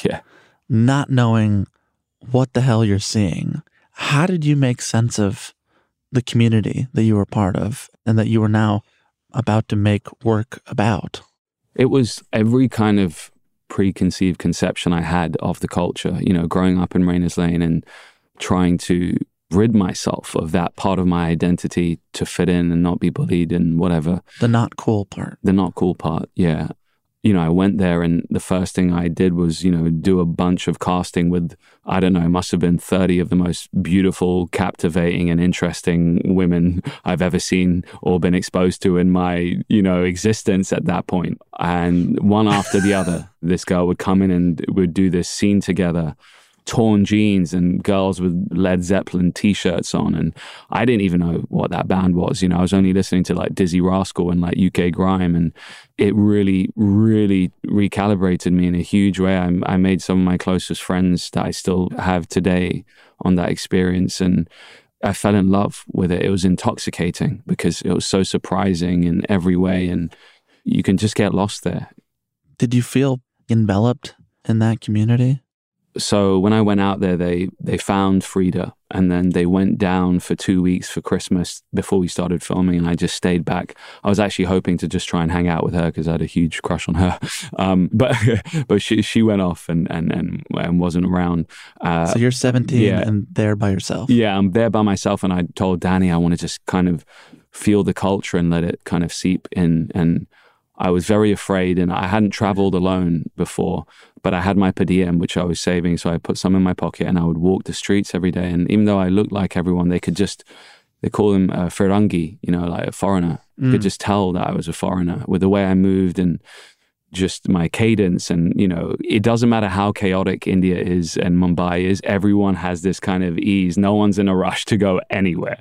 not knowing what the hell you're seeing, how did you make sense of the community that you were part of and that you were now about to make work about? It was every kind of preconceived conception I had of the culture, you know, growing up in Rayners Lane and trying to rid myself of that part of my identity to fit in and not be bullied and whatever. The not cool part. The not cool part, yeah. You know, I went there and the first thing I did was, you know, do a bunch of casting with, I don't know, it must have been 30 of the most beautiful, captivating and interesting women I've ever seen or been exposed to in my, you know, existence at that point. And one after the other, this girl would come in and would do this scene together, torn jeans and girls with Led Zeppelin t-shirts on, and I didn't even know what that band was. You know, I was only listening to like Dizzy Rascal and like UK grime, and it really recalibrated me in a huge way. I made some of my closest friends that I still have today on that experience, and I fell in love with it. It was intoxicating because it was so surprising in every way, and you can just get lost there. Did you feel enveloped in that community? So when I went out there, they found Frida, and then they went down for 2 weeks for Christmas before we started filming, and I just stayed back. I was actually hoping to just try and hang out with her because I had a huge crush on her, but she went off and wasn't around. So you're 17 and there by yourself. Yeah, I'm there by myself, and I told Danny I want to just kind of feel the culture and let it kind of seep in. And I was very afraid, and I hadn't traveled alone before, but I had my per diem, which I was saving. So I put some in my pocket and I would walk the streets every day. And even though I looked like everyone, they call him Firangi, like a foreigner. You could just tell that I was a foreigner with the way I moved and just my cadence. And, it doesn't matter how chaotic India is and Mumbai is, everyone has this kind of ease. No one's in a rush to go anywhere.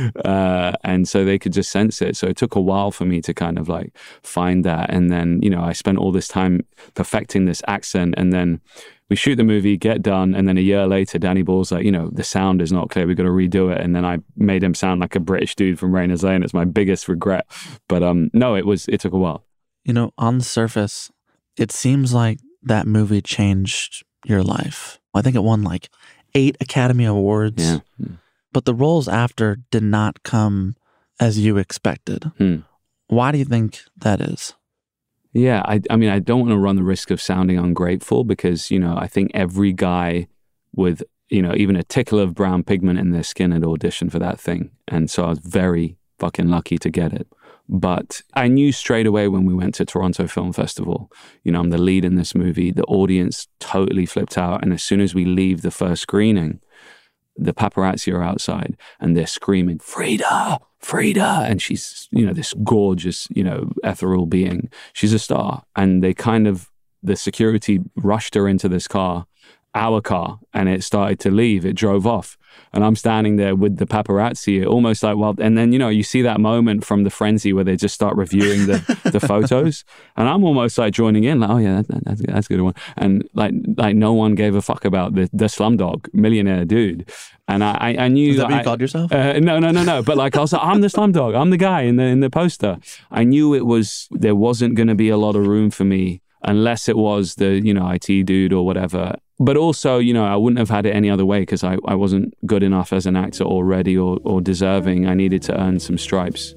And so they could just sense it. So it took a while for me to kind of like find that. And then, I spent all this time perfecting this accent. And then we shoot the movie, get done. And then a year later, Danny Boyle's like, the sound is not clear. We've got to redo it. And then I made him sound like a British dude from Raina's Lane. It's my biggest regret. But no, it took a while. On the surface, it seems like that movie changed your life. I think it won like 8 Academy Awards. Yeah. But the roles after did not come as you expected. Why do you think that is? Yeah, I mean, I don't want to run the risk of sounding ungrateful because, I think every guy with, even a tickle of brown pigment in their skin had auditioned for that thing. And so I was very fucking lucky to get it. But I knew straight away when we went to Toronto Film Festival, I'm the lead in this movie. The audience totally flipped out. And as soon as we leave the first screening, the paparazzi are outside and they're screaming, Frida, Frida. And she's, this gorgeous, ethereal being. She's a star. And the security rushed her into this car, our car, and it started to leave. It drove off. And I'm standing there with the paparazzi, almost like, and then, you see that moment from The Frenzy where they just start reviewing the photos. And I'm almost like joining in, like, oh yeah, that's a good one. And like no one gave a fuck about the Slumdog Millionaire dude. And I knew... Is that what you called yourself? No. But like I was like, I'm the Slumdog. I'm the guy in the poster. I knew there wasn't going to be a lot of room for me unless it was the, IT dude or whatever. But also, I wouldn't have had it any other way because I wasn't good enough as an actor already or deserving. I needed to earn some stripes.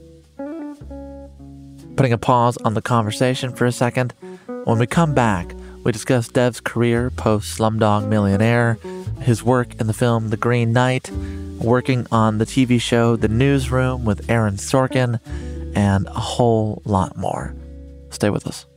Putting a pause on the conversation for a second. When we come back, we discuss Dev's career post Slumdog Millionaire, his work in the film The Green Knight, working on the TV show The Newsroom with Aaron Sorkin, and a whole lot more. Stay with us.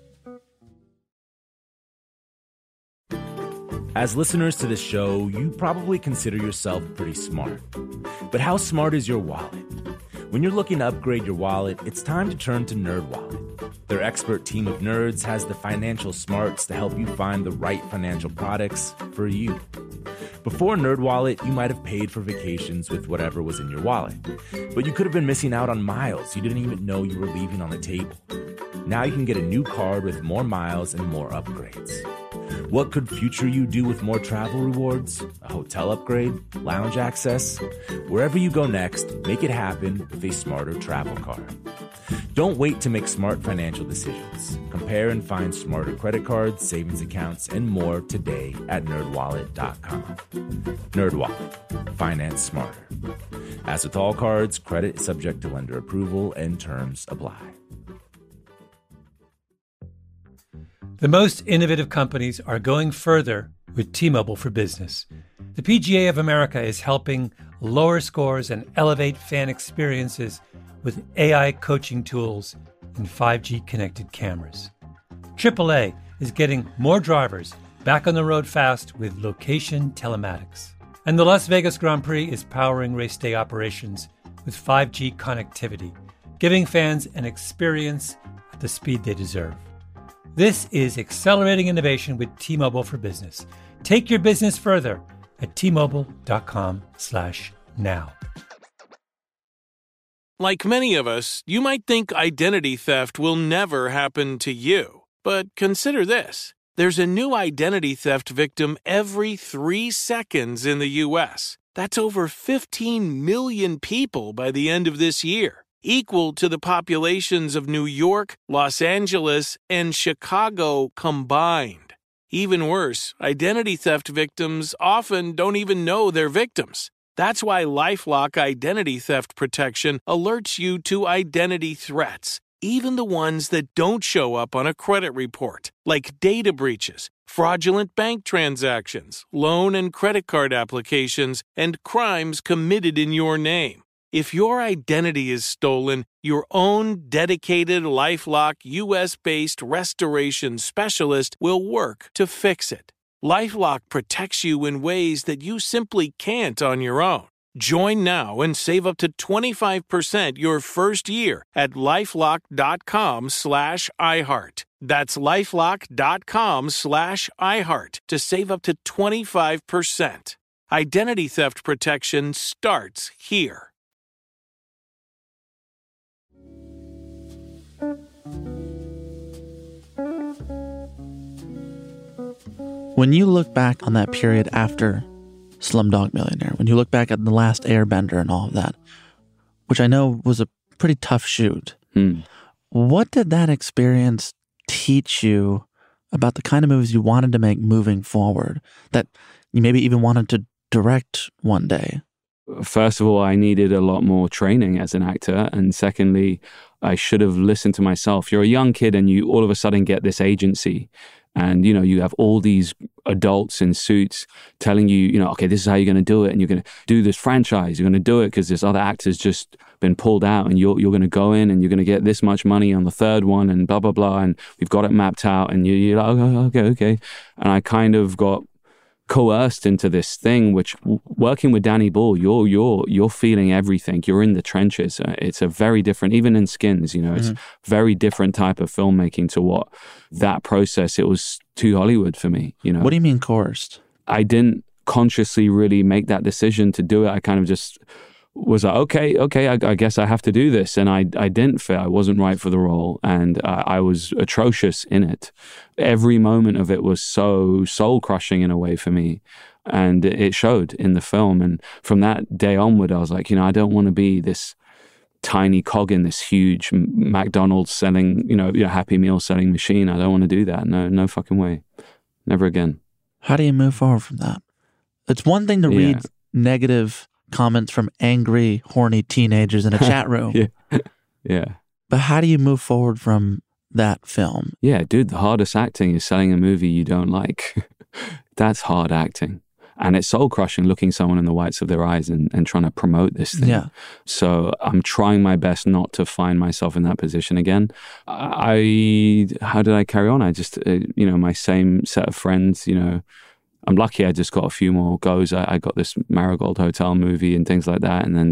As listeners to this show, you probably consider yourself pretty smart. But how smart is your wallet? When you're looking to upgrade your wallet, it's time to turn to NerdWallet. Their expert team of nerds has the financial smarts to help you find the right financial products for you. Before NerdWallet, you might have paid for vacations with whatever was in your wallet. But you could have been missing out on miles you didn't even know you were leaving on the table. Now you can get a new card with more miles and more upgrades. What could future you do with more travel rewards? A hotel upgrade? Lounge access? Wherever you go next, make it happen with a smarter travel card. Don't wait to make smart financial decisions. Compare and find smarter credit cards, savings accounts, and more today at NerdWallet.com. NerdWallet. Finance smarter. As with all cards, credit is subject to lender approval and terms apply. The most innovative companies are going further with T-Mobile for Business. The PGA of America is helping lower scores and elevate fan experiences with AI coaching tools and 5G connected cameras. AAA is getting more drivers back on the road fast with location telematics. And the Las Vegas Grand Prix is powering race day operations with 5G connectivity, giving fans an experience at the speed they deserve. This is accelerating innovation with T-Mobile for Business. Take your business further at T-Mobile.com/now. Like many of us, you might think identity theft will never happen to you. But consider this. There's a new identity theft victim every 3 seconds in the U.S. That's over 15 million people by the end of this year, equal to the populations of New York, Los Angeles, and Chicago combined. Even worse, identity theft victims often don't even know they're victims. That's why LifeLock Identity Theft Protection alerts you to identity threats, even the ones that don't show up on a credit report, like data breaches, fraudulent bank transactions, loan and credit card applications, and crimes committed in your name. If your identity is stolen, your own dedicated LifeLock U.S.-based restoration specialist will work to fix it. LifeLock protects you in ways that you simply can't on your own. Join now and save up to 25% your first year at LifeLock.com/iHeart. That's LifeLock.com/iHeart to save up to 25%. Identity theft protection starts here. When you look back on that period after Slumdog Millionaire, when you look back at The Last Airbender and all of that, which I know was a pretty tough shoot, what did that experience teach you about the kind of movies you wanted to make moving forward, that you maybe even wanted to direct one day? First of all, I needed a lot more training as an actor. And secondly, I should have listened to myself. You're a young kid and you all of a sudden get this agency. And, you know, you have all these adults in suits telling you, you know, okay, this is how you're going to do it. And you're going to do this franchise. You're going to do it because this other actor's just been pulled out. And you're going to go in and you're going to get this much money on the third one and blah, blah, blah. And we've got it mapped out. And you're like, oh, okay. And I kind of got coerced into this thing, which working with Danny Bull, you're feeling everything. You're in the trenches. It's a very different, even in Skins, you know, it's very different type of filmmaking to what that process. It was too Hollywood for me, you know. What do you mean coerced? I didn't consciously really make that decision to do it. I kind of just was like, okay, I guess I have to do this. And I didn't fit. I wasn't right for the role. And I was atrocious in it. Every moment of it was so soul-crushing in a way for me. And it showed in the film. And from that day onward, I was like, you know, I don't want to be this tiny cog in this huge McDonald's selling, you know, Happy Meal selling machine. I don't want to do that. No fucking way. Never again. How do you move forward from that? It's one thing to read negative comments from angry, horny teenagers in a chat room. Yeah. But how do you move forward from that film? Yeah, dude, the hardest acting is selling a movie you don't like. That's hard acting. And it's soul-crushing looking someone in the whites of their eyes and trying to promote this thing. Yeah. So I'm trying my best not to find myself in that position again. How did I carry on? I just, my same set of friends, you know, I'm lucky I just got a few more goes. I got this Marigold Hotel movie and things like that. And then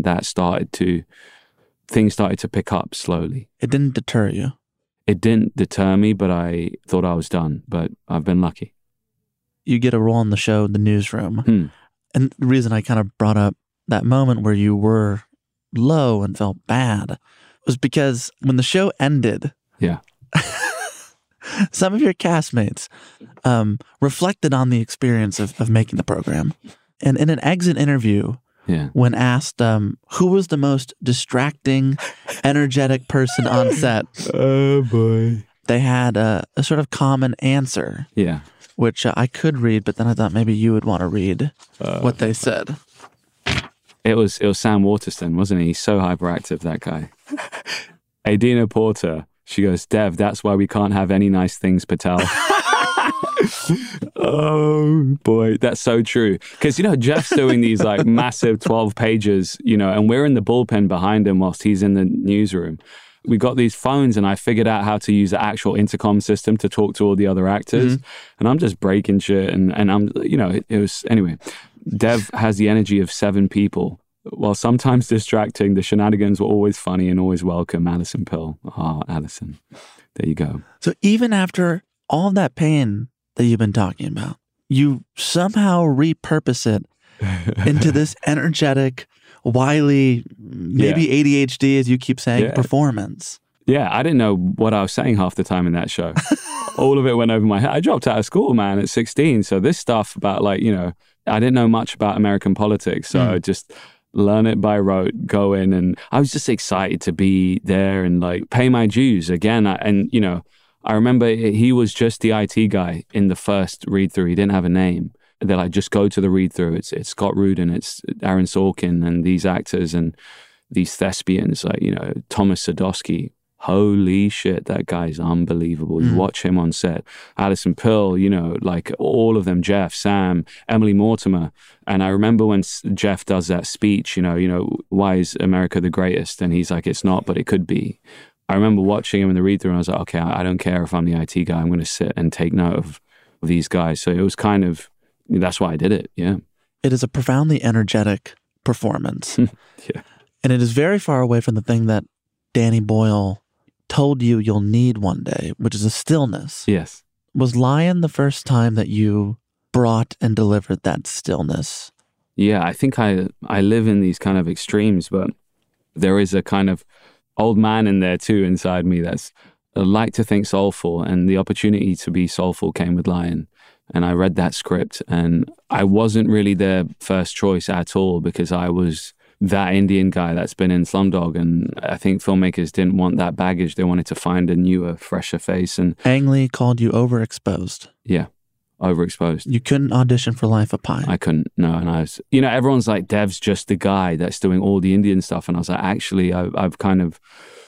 things started to pick up slowly. It didn't deter you? It didn't deter me, but I thought I was done. But I've been lucky. You get a role in the show, The Newsroom. And the reason I kind of brought up that moment where you were low and felt bad was because when the show ended, some of your castmates reflected on the experience of making the program. And in an exit interview, when asked who was the most distracting, energetic person on set, oh boy, they had a sort of common answer. Yeah. Which I could read, but then I thought maybe you would want to read what they said. It was Sam Waterston, wasn't he? He's so hyperactive, that guy. Adina Porter, she goes, Dev, that's why we can't have any nice things, Patel. Oh, boy, that's so true. Because, you know, Jeff's doing these like massive 12 pages, you know, and we're in the bullpen behind him whilst he's in the newsroom. We got these phones and I figured out how to use the actual intercom system to talk to all the other actors. And I'm just breaking shit. And I'm, you know, it was, anyway, Dev has the energy of 7 people. While sometimes distracting, the shenanigans were always funny and always welcome. Alison Pill. Ah, Alison. There you go. So even after all that pain that you've been talking about, you somehow repurpose it into this energetic, wily, maybe ADHD, as you keep saying, performance. Yeah, I didn't know what I was saying half the time in that show. All of it went over my head. I dropped out of school, man, at 16. So this stuff about like, you know, I didn't know much about American politics. So I just learn it by rote, go in. And I was just excited to be there and like pay my dues again. And, you know, I remember he was just the IT guy in the first read through. He didn't have a name. They're like, just go to the read-through. It's Scott Rudin, it's Aaron Sorkin, and these actors and these thespians, like, you know, Thomas Sadowski, holy shit, that guy's unbelievable. You watch him on set. Alison Pill, you know, like all of them, Jeff, Sam, Emily Mortimer. And I remember when Jeff does that speech, you know, why is America the greatest? And he's like, it's not, but it could be. I remember watching him in the read-through and I was like, okay, I don't care if I'm the IT guy. I'm going to sit and take note of these guys. So it was kind of, that's why I did it. Yeah. It is a profoundly energetic performance. Yeah. And it is very far away from the thing that Danny Boyle told you you'll need one day, which is a stillness. Yes. Was Lion the first time that you brought and delivered that stillness? Yeah, I think I live in these kind of extremes, but there is a kind of old man in there too inside me that's like to think soulful, and the opportunity to be soulful came with Lion. And I read that script and I wasn't really their first choice at all because I was that Indian guy that's been in Slumdog, and I think filmmakers didn't want that baggage. They wanted to find a newer, fresher face. And Ang Lee called you overexposed. Yeah, overexposed. You couldn't audition for Life of Pi. I couldn't, no. And I was, you know, everyone's like, Dev's just the guy that's doing all the Indian stuff. And I was like, actually, I've kind of,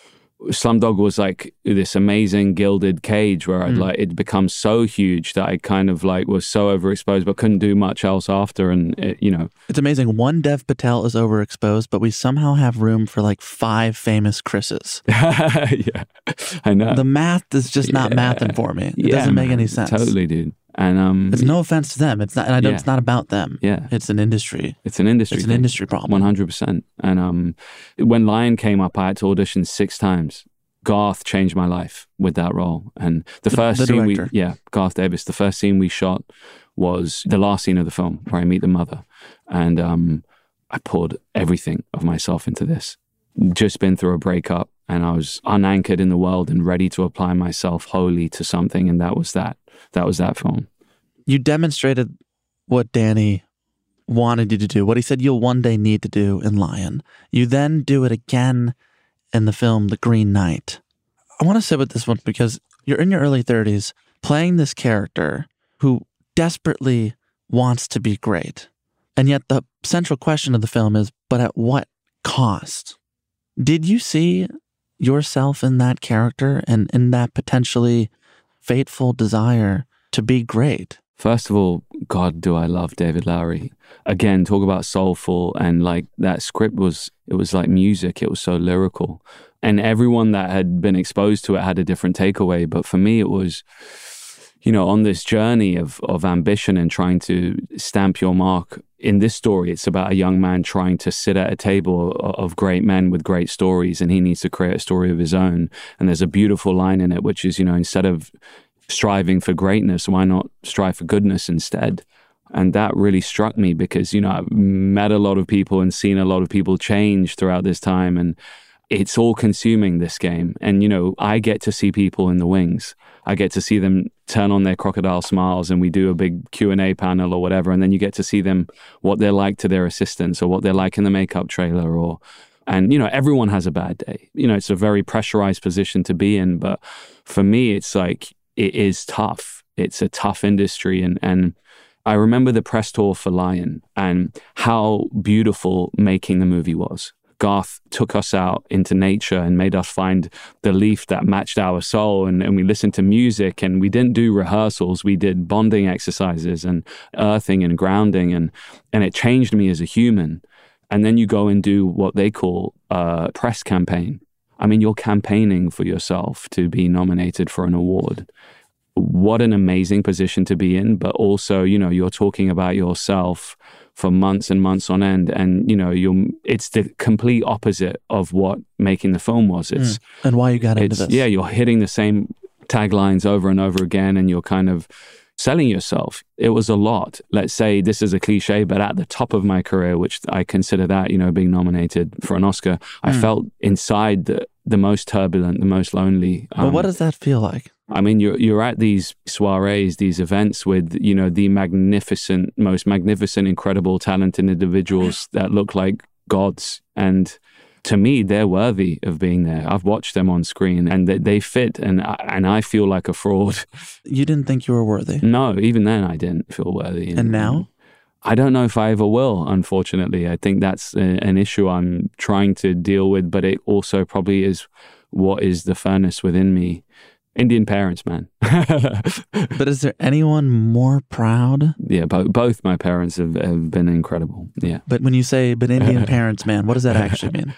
Slumdog was like this amazing gilded cage where I'd like, it become so huge that I kind of like was so overexposed, but couldn't do much else after. And it, you know, it's amazing. One Dev Patel is overexposed, but we somehow have room for like 5 famous Chris's. Yeah, I know. The math is just not mathing for me. It doesn't make any sense. Totally, dude. And it's no offense to them. It's not. And I know it's not about them. Yeah, it's an industry. It's an industry. It's an industry problem. 100%. And when Lion came up, I had to audition 6 times. Garth changed my life with that role. And the first scene Garth Davis. The first scene we shot was the last scene of the film where I meet the mother, and I poured everything of myself into this. Just been through a breakup, and I was unanchored in the world and ready to apply myself wholly to something, and that was that. That was that film. You demonstrated what Danny wanted you to do, what he said you'll one day need to do in Lion. You then do it again in the film The Green Knight. I want to sit with this one because you're in your early 30s playing this character who desperately wants to be great. And yet the central question of the film is, but at what cost? Did you see yourself in that character and in that potentially fateful desire to be great? First of all, God, do I love David Lowery. Again, talk about soulful, and like that script was like music. It was so lyrical. And everyone that had been exposed to it had a different takeaway. But for me, it was, you know, on this journey of ambition and trying to stamp your mark. In this story, it's about a young man trying to sit at a table of great men with great stories, and he needs to create a story of his own. And there's a beautiful line in it, which is, you know, instead of striving for greatness, why not strive for goodness instead? And that really struck me because, you know, I've met a lot of people and seen a lot of people change throughout this time, and it's all consuming, this game. And, you know, I get to see people in the wings. I get to see them turn on their crocodile smiles, and we do a big Q&A panel or whatever. And then you get to see them, what they're like to their assistants, or what they're like in the makeup trailer, and, you know, everyone has a bad day. You know, it's a very pressurized position to be in. But for me, it's like, it is tough. It's a tough industry. And I remember the press tour for Lion and how beautiful making the movie was. Garth took us out into nature and made us find the leaf that matched our soul. And we listened to music, and we didn't do rehearsals. We did bonding exercises and earthing and grounding. And it changed me as a human. And then you go and do what they call a press campaign. I mean, you're campaigning for yourself to be nominated for an award. What an amazing position to be in. But also, you know, you're talking about yourself for months and months on end. And, you know, it's the complete opposite of what making the film was. It's and why you got into this. Yeah, you're hitting the same taglines over and over again, and you're kind of selling yourself. It was a lot. Let's say this is a cliche, but at the top of my career, which I consider that, you know, being nominated for an Oscar, I felt inside the most turbulent, the most lonely. But what does that feel like? I mean, you're at these soirees, these events with, you know, the most magnificent, incredible, talented individuals that look like gods. And to me, they're worthy of being there. I've watched them on screen, and they fit, and I feel like a fraud. You didn't think you were worthy? No, even then I didn't feel worthy. And now? I don't know if I ever will, unfortunately. I think that's an issue I'm trying to deal with, but it also probably is what is the furnace within me. Indian parents, man. But is there anyone more proud? Yeah, both my parents have been incredible. Yeah. But when you say "but Indian parents," man, what does that actually mean?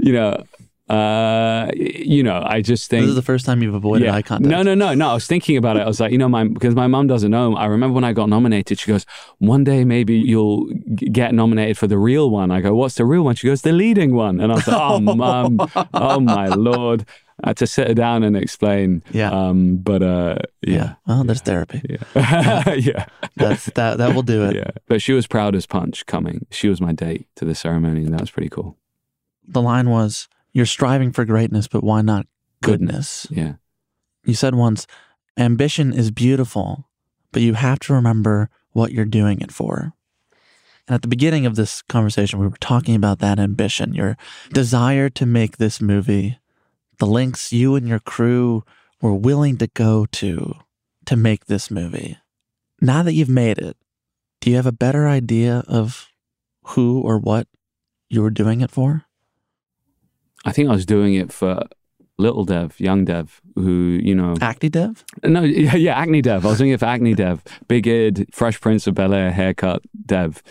I just think this is the first time you've avoided eye contact. No. I was thinking about it. I was like, because my mom doesn't know. I remember when I got nominated, she goes, "One day maybe you'll get nominated for the real one." I go, "What's the real one?" She goes, "The leading one." And I was like, "Oh, Mom, oh my Lord." I had to sit her down and explain. Yeah. Well, there's therapy. Yeah. Yeah. That will do it. Yeah. But she was proud as punch coming. She was my date to the ceremony, and that was pretty cool. The line was, "You're striving for greatness, but why not goodness?" Yeah. You said once, "Ambition is beautiful, but you have to remember what you're doing it for." And at the beginning of this conversation, we were talking about that ambition, your desire to make this movie, the lengths you and your crew were willing to go to make this movie. Now that you've made it, do you have a better idea of who or what you were doing it for? I think I was doing it for little Dev, young Dev, who, Acne Dev? No, yeah, Acne Dev. I was doing it for Acne Dev. Big Id, Fresh Prince of Bel-Air haircut Dev.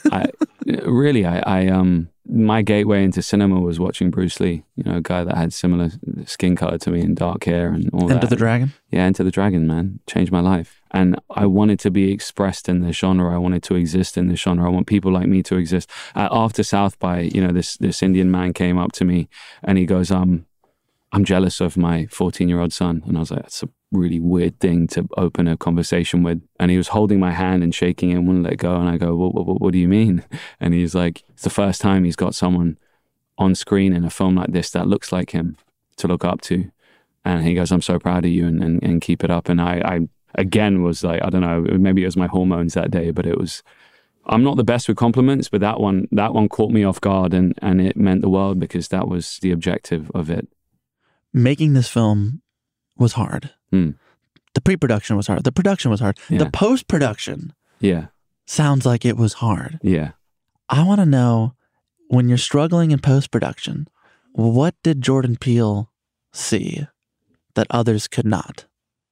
My gateway into cinema was watching Bruce Lee, a guy that had similar skin color to me and dark hair and all that. Enter the Dragon? Yeah, Enter the Dragon, man. Changed my life. And I wanted to be expressed in the genre. I wanted to exist in the genre. I want people like me to exist. After South by, this Indian man came up to me and he goes, I'm jealous of my 14-year-old son. And I was like, that's a really weird thing to open a conversation with. And he was holding my hand and shaking it and wouldn't let go. And I go, what do you mean? And he's like, it's the first time he's got someone on screen in a film like this that looks like him to look up to. And he goes, I'm so proud of you and keep it up. And I again was like, I don't know, maybe it was my hormones that day, but I'm not the best with compliments, but that one caught me off guard and it meant the world because that was the objective of it. Making this film was hard. The pre-production was hard. The production was hard. Yeah. The post-production sounds like it was hard. Yeah. I want to know, when you're struggling in post-production, what did Jordan Peele see that others could not?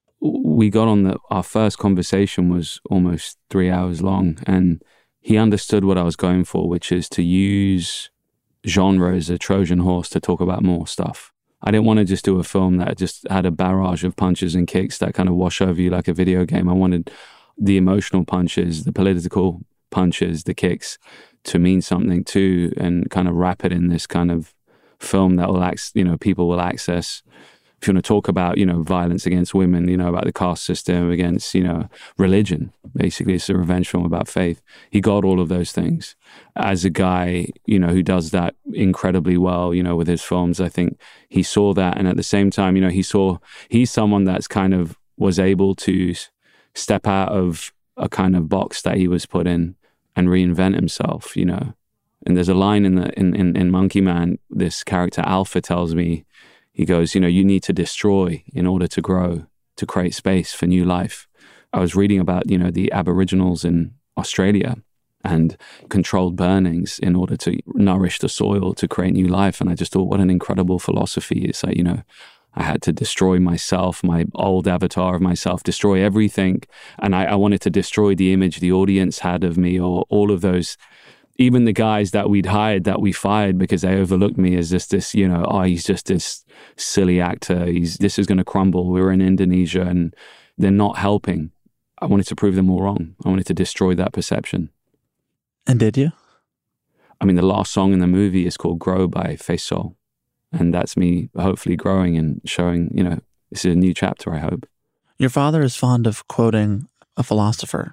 We got on our first conversation was almost 3 hours long, and he understood what I was going for, which is to use genre as a Trojan horse to talk about more stuff. I didn't want to just do a film that just had a barrage of punches and kicks that kind of wash over you like a video game. I wanted the emotional punches, the political punches, the kicks to mean something too, and kind of wrap it in this kind of film that will, people will access. If you want to talk about, violence against women, about the caste system, against, religion, basically it's a revenge film about faith. He got all of those things. As a guy, who does that incredibly well, with his films, I think he saw that. And at the same time, he's someone that's kind of was able to step out of a kind of box that he was put in and reinvent himself, And there's a line in Monkey Man, this character Alpha tells me, he goes, you need to destroy in order to grow, to create space for new life. I was reading about, the Aboriginals in Australia and controlled burnings in order to nourish the soil to create new life. And I just thought, what an incredible philosophy. It's like, I had to destroy myself, my old avatar of myself, destroy everything. And I wanted to destroy the image the audience had of me, or all of those. Even the guys that we'd hired that we fired because they overlooked me as just this, he's just this silly actor. This is going to crumble. We were in Indonesia and they're not helping. I wanted to prove them all wrong. I wanted to destroy that perception. And did you? I mean, the last song in the movie is called Grow by Face Soul. And that's me hopefully growing and showing, this is a new chapter, I hope. Your father is fond of quoting a philosopher.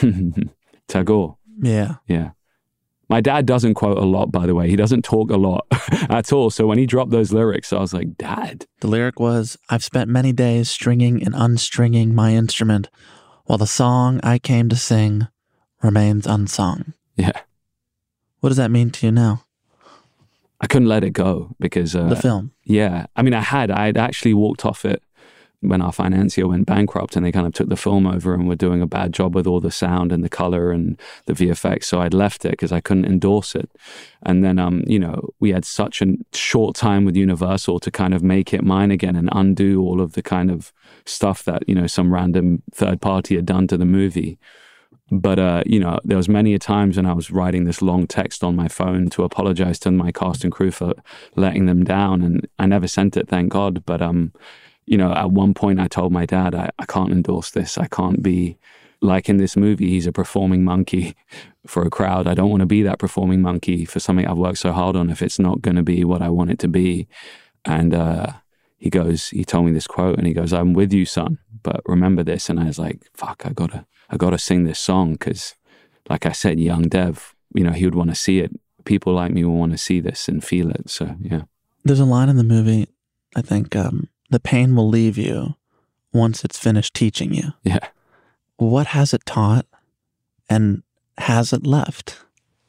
Tagore. Yeah. Yeah. My dad doesn't quote a lot, by the way. He doesn't talk a lot at all. So when he dropped those lyrics, I was like, Dad. The lyric was, I've spent many days stringing and unstringing my instrument while the song I came to sing remains unsung. Yeah. What does that mean to you now? I couldn't let it go because... the film? Yeah. I mean, I had actually walked off it when our financier went bankrupt and they kind of took the film over and were doing a bad job with all the sound and the color and the VFX. So I'd left it because I couldn't endorse it. And then, we had such a short time with Universal to kind of make it mine again and undo all of the kind of stuff that, some random third party had done to the movie. But, there was many a times when I was writing this long text on my phone to apologize to my cast and crew for letting them down. And I never sent it, thank God. But, at one point I told my dad, I can't endorse this. I can't be like in this movie. He's a performing monkey for a crowd. I don't want to be that performing monkey for something I've worked so hard on if it's not going to be what I want it to be. And he told me this quote and he goes, "I'm with you, son, but remember this." And I was like, fuck, I gotta sing this song because, like I said, young Dev, he would want to see it. People like me will want to see this and feel it. So, yeah. There's a line in the movie, I think, the pain will leave you once it's finished teaching you. Yeah. What has it taught and has it left?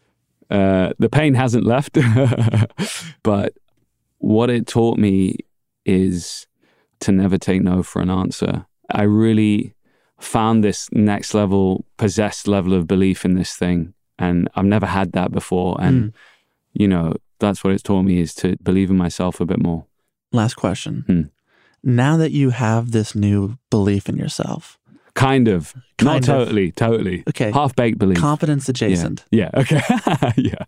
The pain hasn't left, but what it taught me is to never take no for an answer. I really found this next level, possessed level of belief in this thing. And I've never had that before. And, that's what it's taught me, is to believe in myself a bit more. Last question. Now that you have this new belief in yourself. Not totally. Okay. Half-baked belief. Confidence adjacent. Yeah. Okay. Yeah.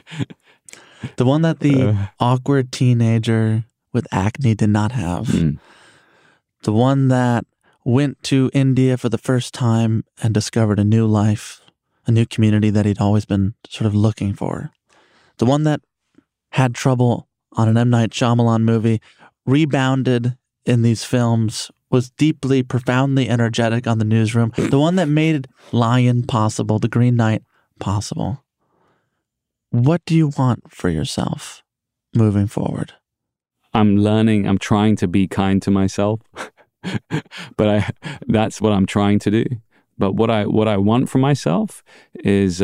The one that the awkward teenager with acne did not have. The one that went to India for the first time and discovered a new life, a new community that he'd always been sort of looking for. The one that had trouble on an M. Night Shyamalan movie, rebounded in these films, was deeply, profoundly energetic on The Newsroom. The one that made Lion possible, The Green Knight possible. What do you want for yourself moving forward? I'm trying to be kind to myself, but that's what I'm trying to do. But what I want for myself is,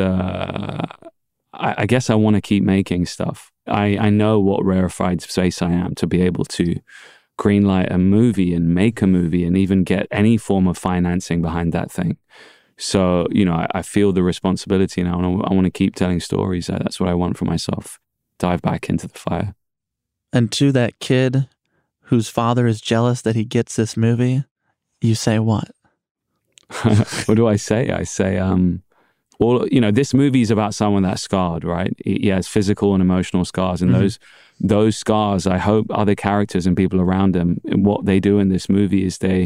I guess I want to keep making stuff. I know what rarefied space I am to be able to greenlight a movie and make a movie and even get any form of financing behind that thing. So, I feel the responsibility now, and I want to keep telling stories. That's what I want for myself. Dive back into the fire. And to that kid whose father is jealous that he gets this movie, you say what? What do I say? I say, this movie is about someone that's scarred, right? He has physical and emotional scars, and those scars, I hope other characters and people around them, what they do in this movie is they're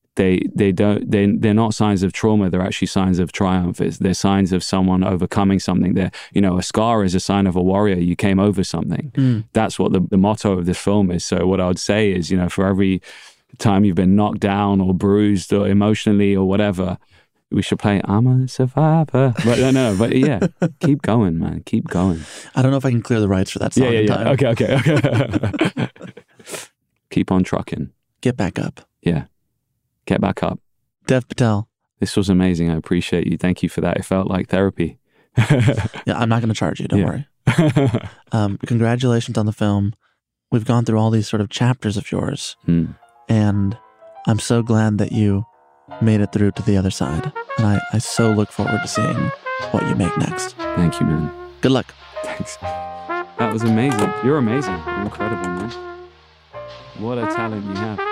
not signs of trauma. They're actually signs of triumph. They're signs of someone overcoming something. A scar is a sign of a warrior. You came over something. That's what the motto of this film is. So what I would say is, for every time you've been knocked down or bruised or emotionally or whatever, we should play "I'm a Survivor." But yeah, keep going, man. Keep going. I don't know if I can clear the rights for that song in time. Okay. Keep on trucking. Get back up. Yeah. Get back up. Dev Patel. This was amazing. I appreciate you. Thank you for that. It felt like therapy. Yeah, I'm not going to charge you. Don't worry. Congratulations on the film. We've gone through all these sort of chapters of yours. And I'm so glad that you made it through to the other side. And I so look forward to seeing what you make next. Thank you, man. Good luck. Thanks. That was amazing. You're amazing. You're incredible, man. What a talent you have.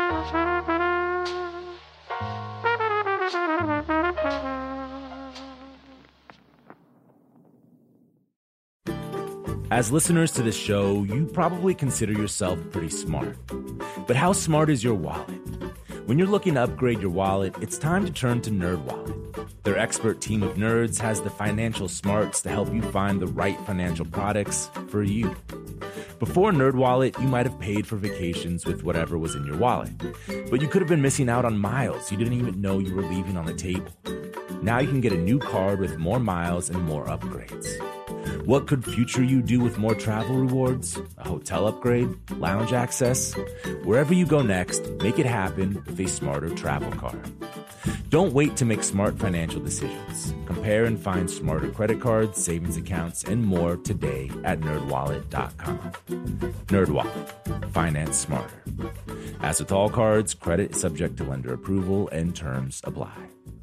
As listeners to this show, you probably consider yourself pretty smart. But how smart is your wallet? When you're looking to upgrade your wallet, it's time to turn to NerdWallet. Their expert team of nerds has the financial smarts to help you find the right financial products for you. Before NerdWallet, you might have paid for vacations with whatever was in your wallet. But you could have been missing out on miles you didn't even know you were leaving on the table. Now you can get a new card with more miles and more upgrades. What could future you do with more travel rewards? A hotel upgrade? Lounge access? Wherever you go next, make it happen with a smarter travel card. Don't wait to make smart financial decisions. Compare and find smarter credit cards, savings accounts, and more today at NerdWallet.com. NerdWallet. Finance smarter. As with all cards, credit is subject to lender approval and terms apply.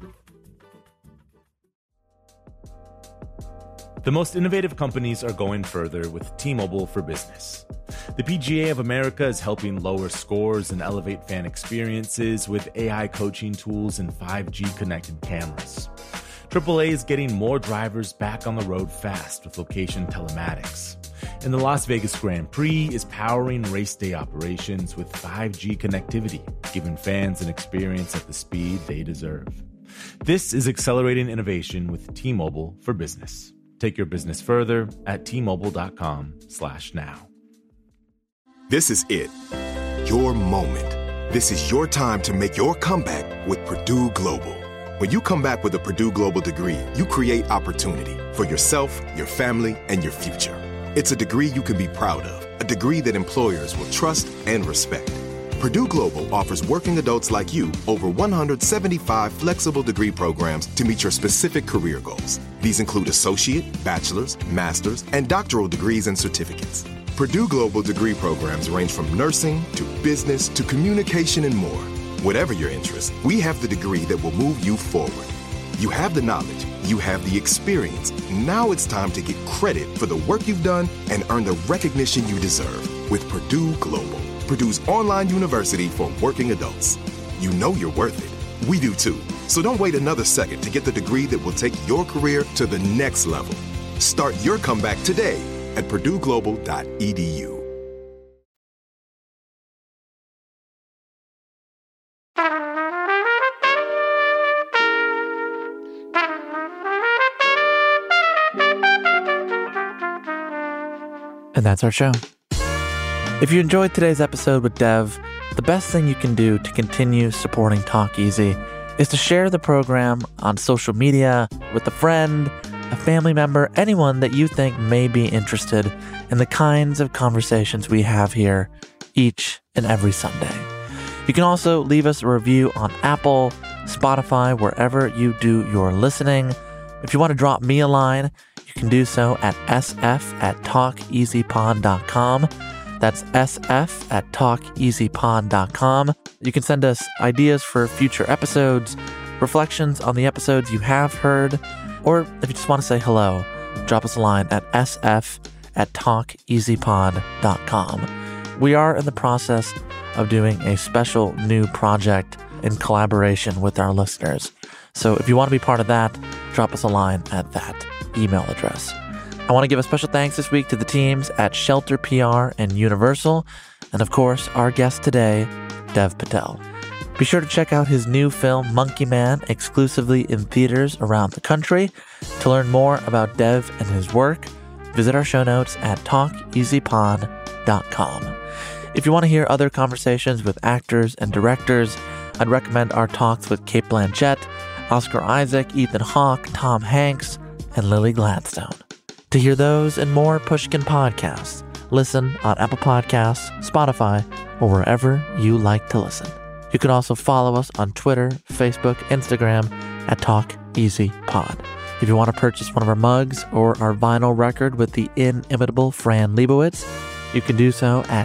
The most innovative companies are going further with T-Mobile for Business. The PGA of America is helping lower scores and elevate fan experiences with AI coaching tools and 5G connected cameras. AAA is getting more drivers back on the road fast with location telematics. And the Las Vegas Grand Prix is powering race day operations with 5G connectivity, giving fans an experience at the speed they deserve. This is accelerating innovation with T-Mobile for Business. Take your business further at T-Mobile.com/now. This is it. Your moment. This is your time to make your comeback with Purdue Global. When you come back with a Purdue Global degree, you create opportunity for yourself, your family, and your future. It's a degree you can be proud of, a degree that employers will trust and respect. Purdue Global offers working adults like you over 175 flexible degree programs to meet your specific career goals. These include associate, bachelor's, master's, and doctoral degrees and certificates. Purdue Global degree programs range from nursing to business to communication and more. Whatever your interest, we have the degree that will move you forward. You have the knowledge, you have the experience. Now it's time to get credit for the work you've done and earn the recognition you deserve with Purdue Global, Purdue's online university for working adults. You know you're worth it. We do too. So don't wait another second to get the degree that will take your career to the next level. Start your comeback today at purdueglobal.edu. And that's our show. If you enjoyed today's episode with Dev, the best thing you can do to continue supporting Talk Easy is to share the program on social media with a friend, a family member, anyone that you think may be interested in the kinds of conversations we have here each and every Sunday. You can also leave us a review on Apple, Spotify, wherever you do your listening. If you want to drop me a line, you can do so at sf@talkeasypod.com. That's sf@talkeasypod.com. You can send us ideas for future episodes, reflections on the episodes you have heard, or if you just want to say hello, drop us a line at sf@talkeasypod.com. We are in the process of doing a special new project in collaboration with our listeners. So if you want to be part of that, drop us a line at that email address. I want to give a special thanks this week to the teams at Shelter PR and Universal, and of course, our guest today, Dev Patel. Be sure to check out his new film, Monkey Man, exclusively in theaters around the country. To learn more about Dev and his work, visit our show notes at talkeasypod.com. If you want to hear other conversations with actors and directors, I'd recommend our talks with Cate Blanchett, Oscar Isaac, Ethan Hawke, Tom Hanks, and Lily Gladstone. To hear those and more Pushkin podcasts, listen on Apple Podcasts, Spotify, or wherever you like to listen. You can also follow us on Twitter, Facebook, Instagram at TalkEasyPod. If you want to purchase one of our mugs or our vinyl record with the inimitable Fran Lebowitz, you can do so at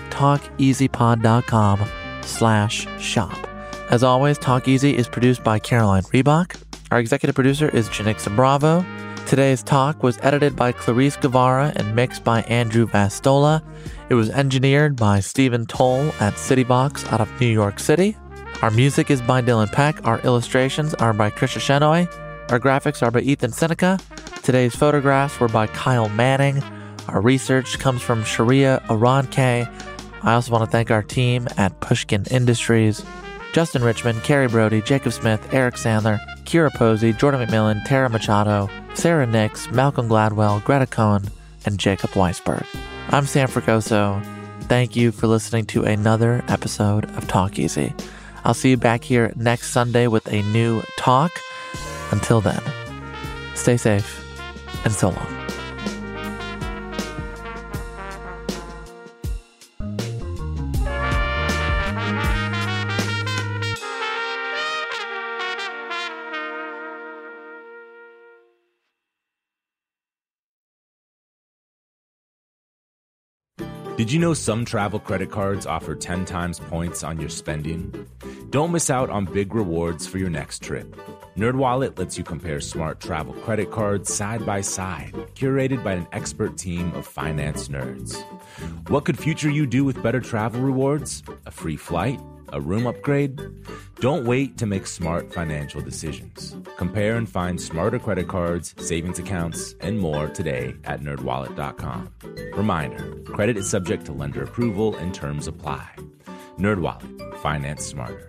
talkeasypod.com/shop. As always, Talk Easy is produced by Caroline Reebok. Our executive producer is Janixa Bravo. Today's talk was edited by Clarice Guevara and mixed by Andrew Vastola. It was engineered by Stephen Toll at CityBox out of New York City. Our music is by Dylan Peck. Our illustrations are by Krisha Shenoy. Our graphics are by Ethan Seneca. Today's photographs were by Kyle Manning. Our research comes from Sharia Aranke. I also want to thank our team at Pushkin Industries. Justin Richmond, Carrie Brody, Jacob Smith, Eric Sandler, Kira Posey, Jordan McMillan, Tara Machado, Sarah Nix, Malcolm Gladwell, Greta Cohn, and Jacob Weisberg. I'm Sam Fragoso. Thank you for listening to another episode of Talk Easy. I'll see you back here next Sunday with a new talk. Until then, stay safe and so long. Did you know some travel credit cards offer 10 times points on your spending? Don't miss out on big rewards for your next trip. NerdWallet lets you compare smart travel credit cards side by side, curated by an expert team of finance nerds. What could future you do with better travel rewards? A free flight? A room upgrade? Don't wait to make smart financial decisions. Compare and find smarter credit cards, savings accounts, and more today at nerdwallet.com. Reminder, credit is subject to lender approval and terms apply. NerdWallet, finance smarter.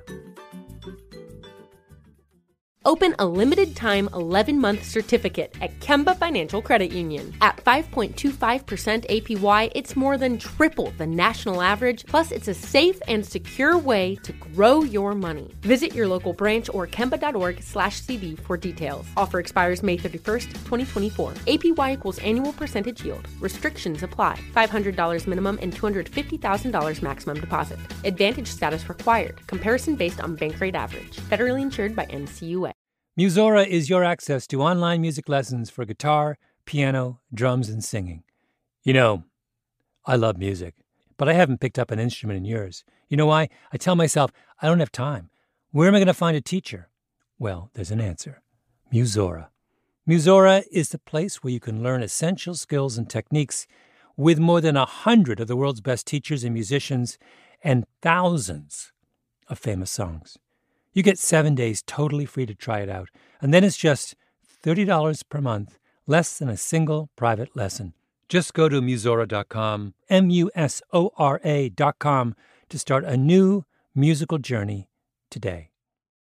Open a limited-time 11-month certificate at Kemba Financial Credit Union. At 5.25% APY, it's more than triple the national average, plus it's a safe and secure way to grow your money. Visit your local branch or kemba.org/cb for details. Offer expires May 31st, 2024. APY equals annual percentage yield. Restrictions apply. $500 minimum and $250,000 maximum deposit. Advantage status required. Comparison based on bank rate average. Federally insured by NCUA. Musora is your access to online music lessons for guitar, piano, drums, and singing. You know, I love music, but I haven't picked up an instrument in years. You know why? I tell myself, I don't have time. Where am I going to find a teacher? Well, there's an answer. Musora. Musora is the place where you can learn essential skills and techniques with more than 100 of the world's best teachers and musicians and thousands of famous songs. You get 7 days totally free to try it out, and then it's just $30 per month, less than a single private lesson. Just go to Musora.com, Musora.com, to start a new musical journey today.